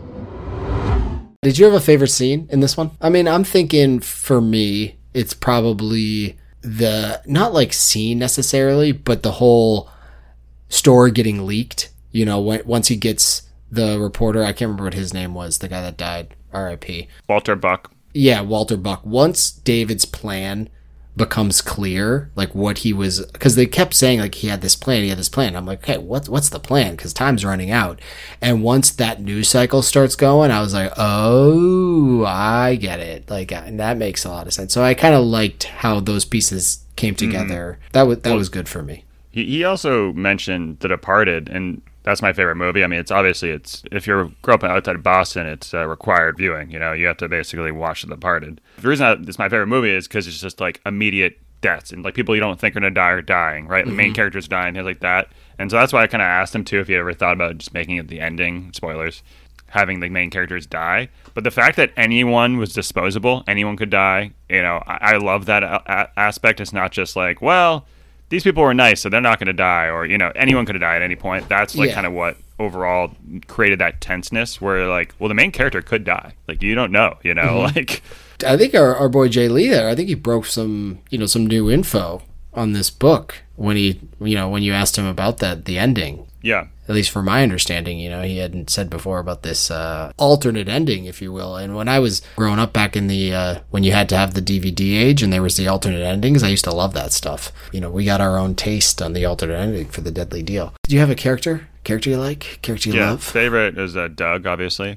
Did you have a favorite scene in this one? I mean, I'm thinking for me, it's probably not like scene necessarily, but the whole story getting leaked. You know, once he gets the reporter, I can't remember what his name was, the guy that died, R.I.P. Walter Buck. Yeah, Walter Buck. Once David's plan becomes clear, like what he was, because they kept saying like he had this plan. I'm like, okay, what's the plan? Because time's running out. And once that news cycle starts going, I was like, oh, I get it. Like, and that makes a lot of sense. So I kind of liked how those pieces came together. That was good for me. He also mentioned The Departed, and that's my favorite movie. I mean, it's if you grew up outside of Boston, it's required viewing. You know, you have to basically watch The Departed. The reason it's my favorite movie is because it's just like immediate deaths and like people you don't think are gonna die are dying. Right, the main character's dying, things like that. And so that's why I kind of asked him too if he ever thought about just making it the ending. Spoilers. Having the main characters die, but the fact that anyone was disposable, anyone could die. You know, I love that aspect. It's not just like, well, these people were nice, so they're not going to die, or, you know, anyone could have died at any point. That's like kind of what overall created that tenseness where like, well, the main character could die. Like, you don't know, you know, like. I think our boy Jay Lee there, I think he broke some new info on this book when when you asked him about the ending. Yeah. At least from my understanding, he hadn't said before about this alternate ending, if you will. And when I was growing up back in the when you had to have the DVD age and there was the alternate endings, I used to love that stuff. We got our own taste on the alternate ending for The Deadly Deal. Do you have a character you like? Character you love? Favorite is Doug, obviously.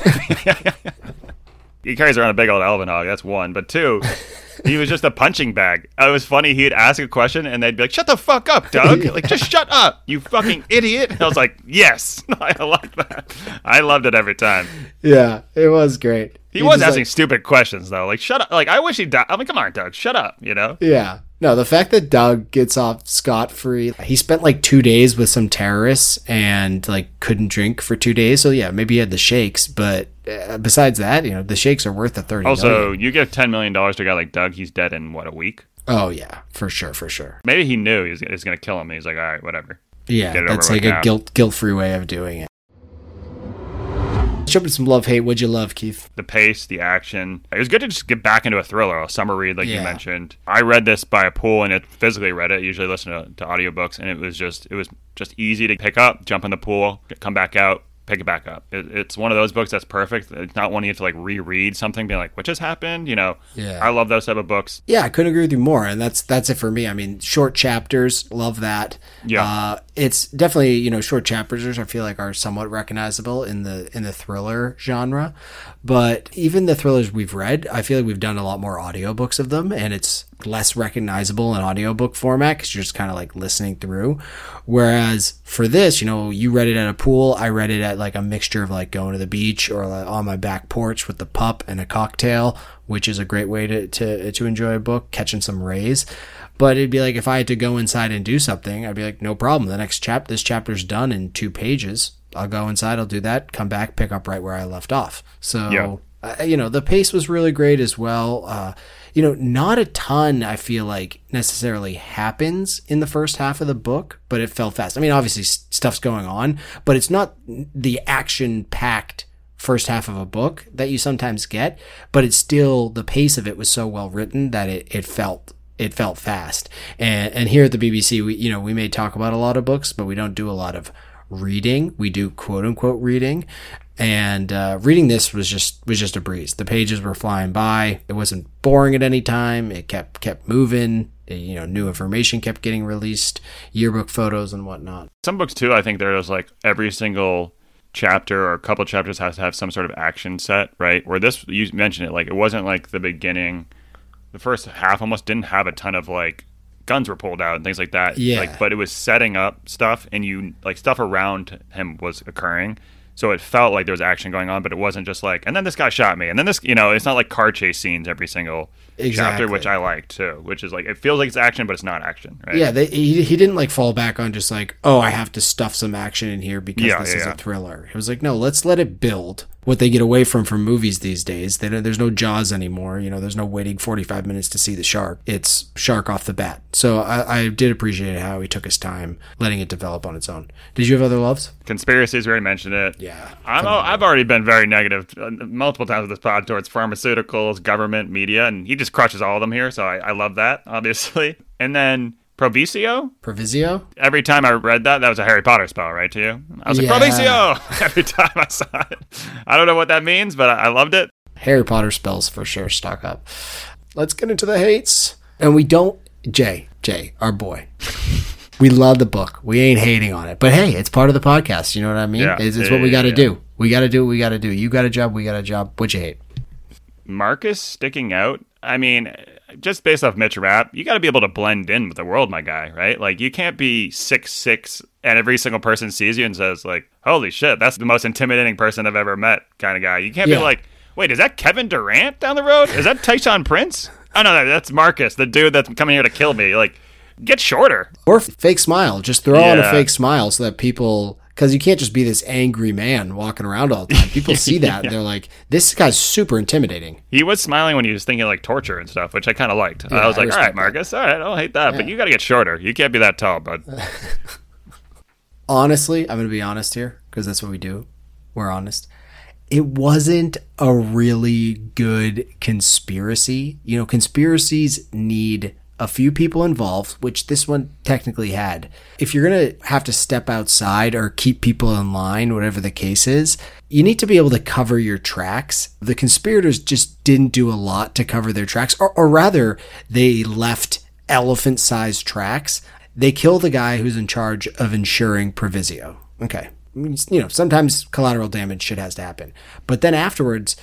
He carries around a big old elven hog. That's one. But two, he was just a punching bag. It was funny. He'd ask a question, and they'd be like, "Shut the fuck up, Doug! Like, just shut up, you fucking idiot!" And I was like, "Yes, I like that. I loved it every time." Yeah, it was great. He was asking stupid questions though. Like, shut up. Like, I wish he'd die. I mean, come on, Doug, shut up. Yeah. No, the fact that Doug gets off scot-free, he spent like 2 days with some terrorists and like couldn't drink for 2 days. So yeah, maybe he had the shakes, but besides that, the shakes are worth the $30 Also, million. you give $10 million to a guy like Doug, he's dead in a week? Oh yeah, for sure. Maybe he knew he was going to kill him. He's like, all right, whatever. Yeah, that's like a guilt-free way of doing it. Jump into some love-hate. What'd you love, Keith? The pace, the action. It was good to just get back into a thriller, a summer read like you mentioned. I read this by a pool and physically read it. I usually listen to audiobooks, and it was just easy to pick up, jump in the pool, come back out, pick it back up. It's one of those books that's perfect. It's not one you have to like reread something, being like, what just happened? Yeah. I love those type of books. Yeah, I couldn't agree with you more. And that's it for me. I mean, short chapters, love that. Yeah. It's definitely, short chapters I feel like are somewhat recognizable in the thriller genre. But even the thrillers we've read, I feel like we've done a lot more audiobooks of them, and it's less recognizable in audiobook format because you're just kind of like listening through. Whereas for this, you read it at a pool. I read it at like a mixture of like going to the beach or like on my back porch with the pup and a cocktail, which is a great way to enjoy a book, catching some rays. But it'd be like if I had to go inside and do something, I'd be like, no problem. This chapter's done in 2 pages. I'll go inside, I'll do that, come back, pick up right where I left off. So, the pace was really great as well. Not a ton, I feel like, necessarily happens in the first half of the book, but it felt fast. I mean, obviously stuff's going on, but it's not the action-packed first half of a book that you sometimes get, but it's still, the pace of it was so well written that it felt fast. And here at the BBC, we may talk about a lot of books, but we don't do a lot of reading. We do quote unquote reading, and reading this was just a breeze. The pages were flying by. It wasn't boring at any time. It kept moving. New information kept getting released, yearbook photos and whatnot. Some books too, I think there's like every single chapter or a couple chapters has to have some sort of action set, right? Where this, you mentioned it, like it wasn't like the beginning. The first half almost didn't have a ton of like guns were pulled out and things like that. Yeah. But it was setting up stuff, and stuff around him was occurring. So it felt like there was action going on, but it wasn't just like, and then this guy shot me, and then this, it's not like car chase scenes every single chapter, which I like too, which is like, it feels like it's action, but it's not action, right? Yeah, he didn't like fall back on just like, oh, I have to stuff some action in here because this is a thriller. It was like, no, let's let it build. What they get away from movies these days, there's no Jaws anymore. There's no waiting 45 minutes to see the shark. It's shark off the bat. So I did appreciate how he took his time letting it develop on its own. Did you have other loves? Conspiracies, we already mentioned it. Yeah. I've already been very negative multiple times with this pod towards pharmaceuticals, government, media, and he just crushes all of them here. So I love that, obviously. And then Provisio? Every time I read that was a Harry Potter spell, right, to you? I was like, Provisio! Every time I saw it. I don't know what that means, but I loved it. Harry Potter spells for sure stock up. Let's get into the hates. And we don't... Jay, our boy. We love the book. We ain't hating on it. But hey, it's part of the podcast. You know what I mean? Yeah. It's what we got to do. We got to do what we got to do. You got a job, we got a job. What'd you hate? Marcus sticking out. I mean, just based off Mitch Rapp, you got to be able to blend in with the world, my guy, right? Like, you can't be 6'6", and every single person sees you and says, like, holy shit, that's the most intimidating person I've ever met kind of guy. You can't be like, wait, is that Kevin Durant down the road? Is that Tyshawn Prince? Oh, no, that's Marcus, the dude that's coming here to kill me. Like, get shorter. Or fake smile. Just throw on a fake smile so that people... Because you can't just be this angry man walking around all the time. People see that and they're like, this guy's super intimidating. He was smiling when he was thinking like torture and stuff, which I kind of liked. I was like, all right, Marcus, all right, I don't hate that. Yeah. But you got to get shorter. You can't be that tall, bud. Honestly, I'm going to be honest here because that's what we do. We're honest. It wasn't a really good conspiracy. Conspiracies need a few people involved, which this one technically had. If you're going to have to step outside or keep people in line, whatever the case is, you need to be able to cover your tracks. The conspirators just didn't do a lot to cover their tracks, or rather, they left elephant-sized tracks. They kill the guy who's in charge of insuring Provisio. Okay. Sometimes collateral damage shit has to happen. But then afterwards,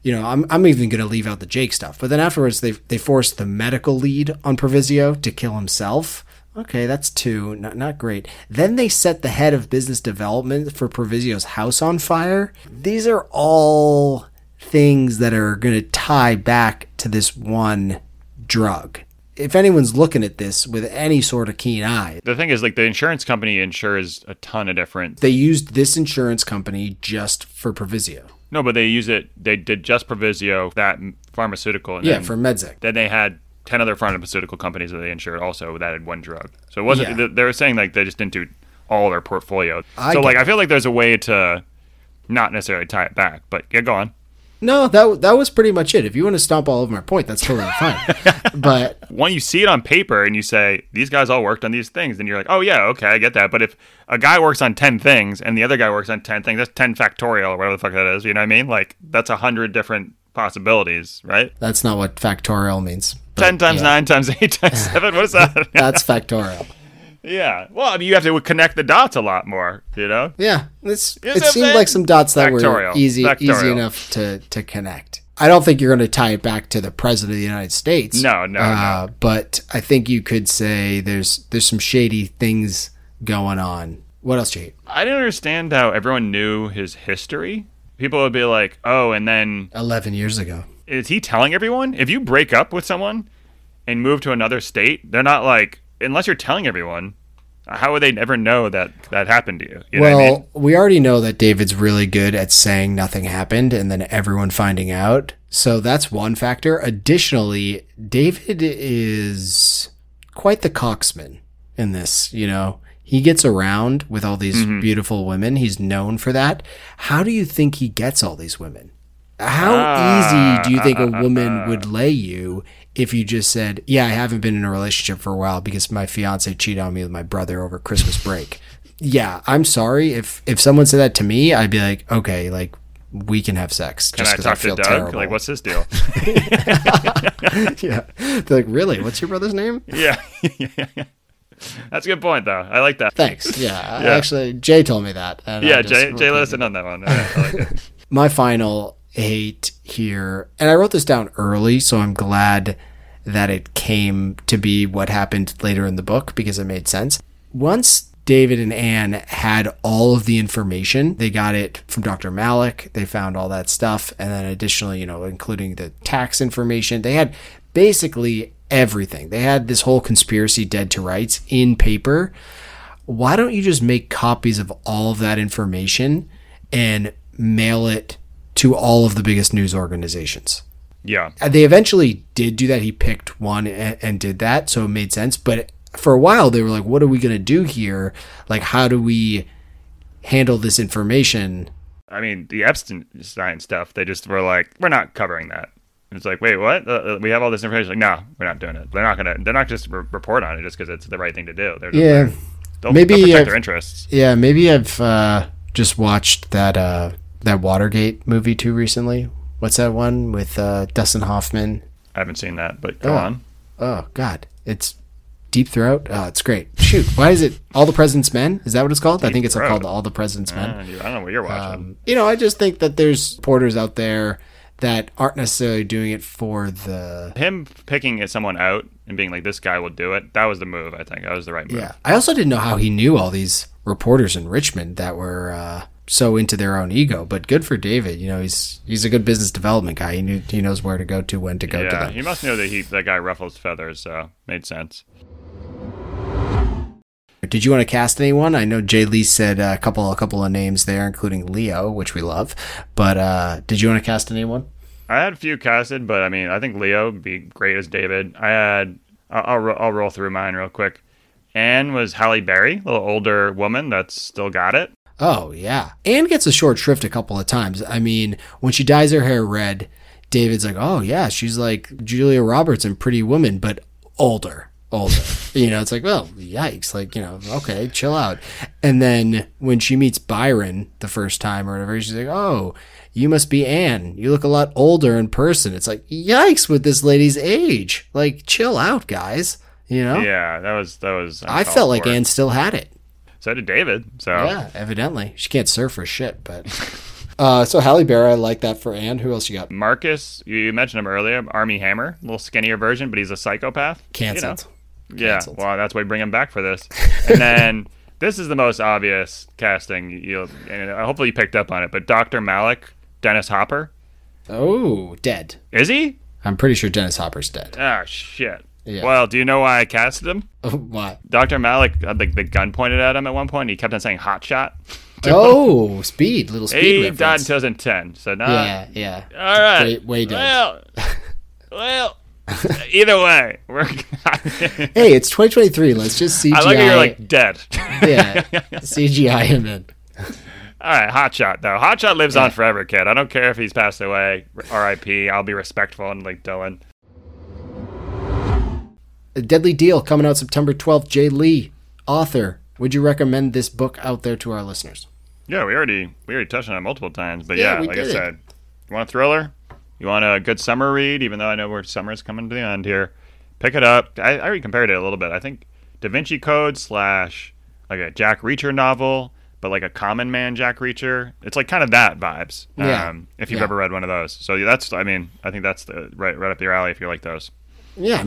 I'm even going to leave out the Jake stuff. But then afterwards, they forced the medical lead on Provisio to kill himself. Okay, that's two. Not great. Then they set the head of business development for Provisio's house on fire. These are all things that are going to tie back to this one drug. If anyone's looking at this with any sort of keen eye. The thing is, the insurance company insures a ton of different... They used this insurance company just for Provisio. No, but they did just Provisio, that pharmaceutical. And for Medzec. Then they had 10 other pharmaceutical companies that they insured also that had one drug. So it wasn't, they were saying they just didn't do all their portfolio. I feel like there's a way to not necessarily tie it back, but yeah, go on. No, that was pretty much it. If you want to stomp all over my point, that's totally fine. But when you see it on paper and you say, these guys all worked on these things, then you're like, oh yeah, okay, I get that. But if a guy works on 10 things and the other guy works on 10 things, that's 10 factorial or whatever the fuck that is. You know what I mean? That's 100 different possibilities, right? That's not what factorial means. 10 times 9 times 8 times 7, what is that? That's factorial. Yeah. Well, I mean, you have to connect the dots a lot more, Yeah. It seemed like some dots that were easy enough to connect. I don't think you're going to tie it back to the president of the United States. No. But I think you could say there's some shady things going on. What else, Jade? I didn't understand how everyone knew his history. People would be like, oh, and then... 11 years ago. Is he telling everyone? If you break up with someone and move to another state, they're not like... Unless you're telling everyone, how would they ever know that happened to you? You know what I mean? We already know that David's really good at saying nothing happened and then everyone finding out. So that's one factor. Additionally, David is quite the coxman in this, He gets around with all these beautiful women. He's known for that. How do you think he gets all these women? How easy do you think a woman would lay you if you just said, yeah, I haven't been in a relationship for a while because my fiance cheated on me with my brother over Christmas break? Yeah, I'm sorry. If someone said that to me, I'd be like, okay, we can have sex. Can I talk to Doug? Terrible. What's his deal? Yeah. They're like, really? What's your brother's name? Yeah. That's a good point, though. I like that. Thanks. Yeah. Actually, Jay told me that. Yeah, Jay listened on that one. I like it. My final hate here, and I wrote this down early, so I'm glad that it came to be what happened later in the book because it made sense. Once David and Anne had all of the information, they got it from Dr. Malik, they found all that stuff, and then additionally, including the tax information, they had basically everything. They had this whole conspiracy dead to rights in paper. Why don't you just make copies of all of that information and mail it to all of the biggest news organizations? Yeah. They eventually did do that. He picked one and did that, so it made sense. But for a while, they were like, what are we going to do here? How do we handle this information? I mean, the Epstein stuff, they just were like, we're not covering that. And it's like, wait, what? We have all this information. No, we're not doing it. They're not just report on it just because it's the right thing to do. They'll protect their interests. Yeah, maybe I've just watched that Watergate movie too recently. What's that one with Dustin Hoffman? I haven't seen that, but go on. Oh, God. It's Deep Throat. Oh, it's great. Shoot. Why is it All the President's Men? Is that what it's called? I think it's called All the President's Men. I don't know what you're watching. I just think that there's reporters out there that aren't necessarily doing it for the... Him picking someone out and being like, this guy will do it, that was the move, I think. That was the right move. Yeah. I also didn't know how he knew all these reporters in Richmond that were... so into their own ego, but good for David. He's a good business development guy. He knows where to go to, when to go to them. He must know that guy ruffles feathers, so made sense. Did you want to cast anyone? I know Jay Lee said a couple of names there, including Leo, which we love. But did you want to cast anyone? I had a few casted, but I mean, I think Leo would be great as David. I'll roll through mine real quick. Anne was Halle Berry, a little older woman that's still got it. Oh, yeah. Anne gets a short shrift a couple of times. I mean, when she dyes her hair red, David's like, oh, yeah, she's like Julia Roberts in Pretty Woman. But older. It's like, well, yikes. Like, okay, chill out. And then when she meets Byron the first time or whatever, she's like, oh, you must be Anne. You look a lot older in person. It's like, yikes with this lady's age. Like, chill out, guys. Yeah, that was. I felt like Anne still had it. So did David. So yeah, evidently she can't surf for shit. But so Halle Berry, I like that for Anne. Who else you got? Marcus, you mentioned him earlier. Armie Hammer, a little skinnier version, but he's a psychopath. Canceled. Yeah, well, that's why we bring him back for this. And then this is the most obvious casting. And hopefully you picked up on it. But Dr. Malik, Dennis Hopper. Oh, dead. Is he? I'm pretty sure Dennis Hopper's dead. Oh shit. Yeah. Well, do you know why I casted him? Why? Dr. Malik had the gun pointed at him at one point. And he kept on saying "hot shot." Oh, little speed. He reference. died in 2010. So now, yeah. All right, way dead. Well. Either way, hey, it's 2023. Let's just CGI. I like how you're like dead. Yeah, CGI him in. All right, Hotshot though. Hotshot lives on forever, kid. I don't care if he's passed away. R.I.P. I'll be respectful and like Dylan. A Deadly Deal coming out September 12th. Jay Lee, author. Would you recommend this book out there to our listeners? Yeah, we already touched on it multiple times, but yeah, like I said, you want a thriller? You want a good summer read, even though I know summer's coming to the end here. Pick it up. I already compared it a little bit. I think Da Vinci Code / like a Jack Reacher novel, but like a common man Jack Reacher. It's like kind of that vibes. If you've ever read one of those. So I think that's the right up your alley if you like those. Yeah,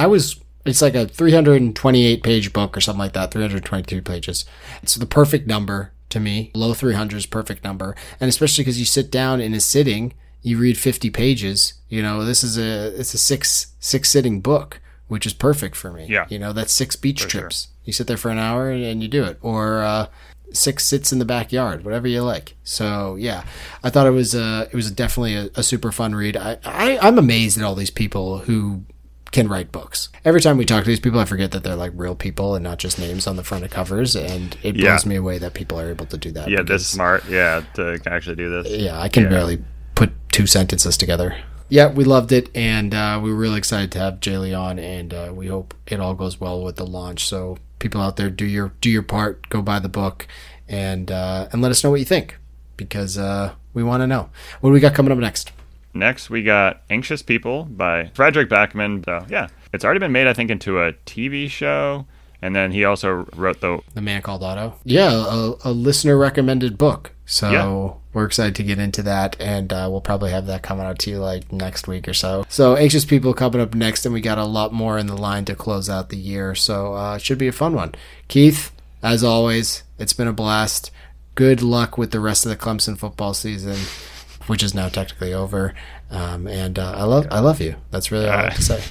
it's like a 328-page book or something like that, 322 pages. It's the perfect number to me. Low 300s, perfect number. And especially because you sit down in a sitting, you read 50 pages. This is it's a six sitting book, which is perfect for me. Yeah. That's 6 beach trips. Sure. You sit there for an hour and you do it. Or 6 sits in the backyard, whatever you like. So yeah, I thought it was definitely a super fun read. I'm amazed at all these people who can write books. Every time we talk to these people, I forget that they're like real people and not just names on the front of covers, and it blows me away that people are able to do that. Yeah, this smart. Yeah, to actually do this. Yeah, I can barely put 2 sentences together. Yeah, we loved it, and we were really excited to have Jay Lee on, and we hope it all goes well with the launch. So people out there, do your part, go buy the book, and let us know what you think, because we want to know. What do we got coming up next? Next, we got Anxious People by Frederick Backman. So, yeah, it's already been made, I think, into a TV show. And then he also wrote The Man Called Otto. Yeah, a listener-recommended book. So we're excited to get into that, and we'll probably have that coming out to you like next week or so. So Anxious People coming up next, and we got a lot more in the line to close out the year. So it should be a fun one. Keith, as always, it's been a blast. Good luck with the rest of the Clemson football season, which is now technically over. And I love you. That's really all I have to say.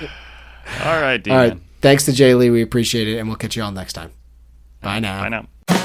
All right, Dean. All right. Thanks to Jay Lee. We appreciate it, and we'll catch you all next time. Bye now. Bye now.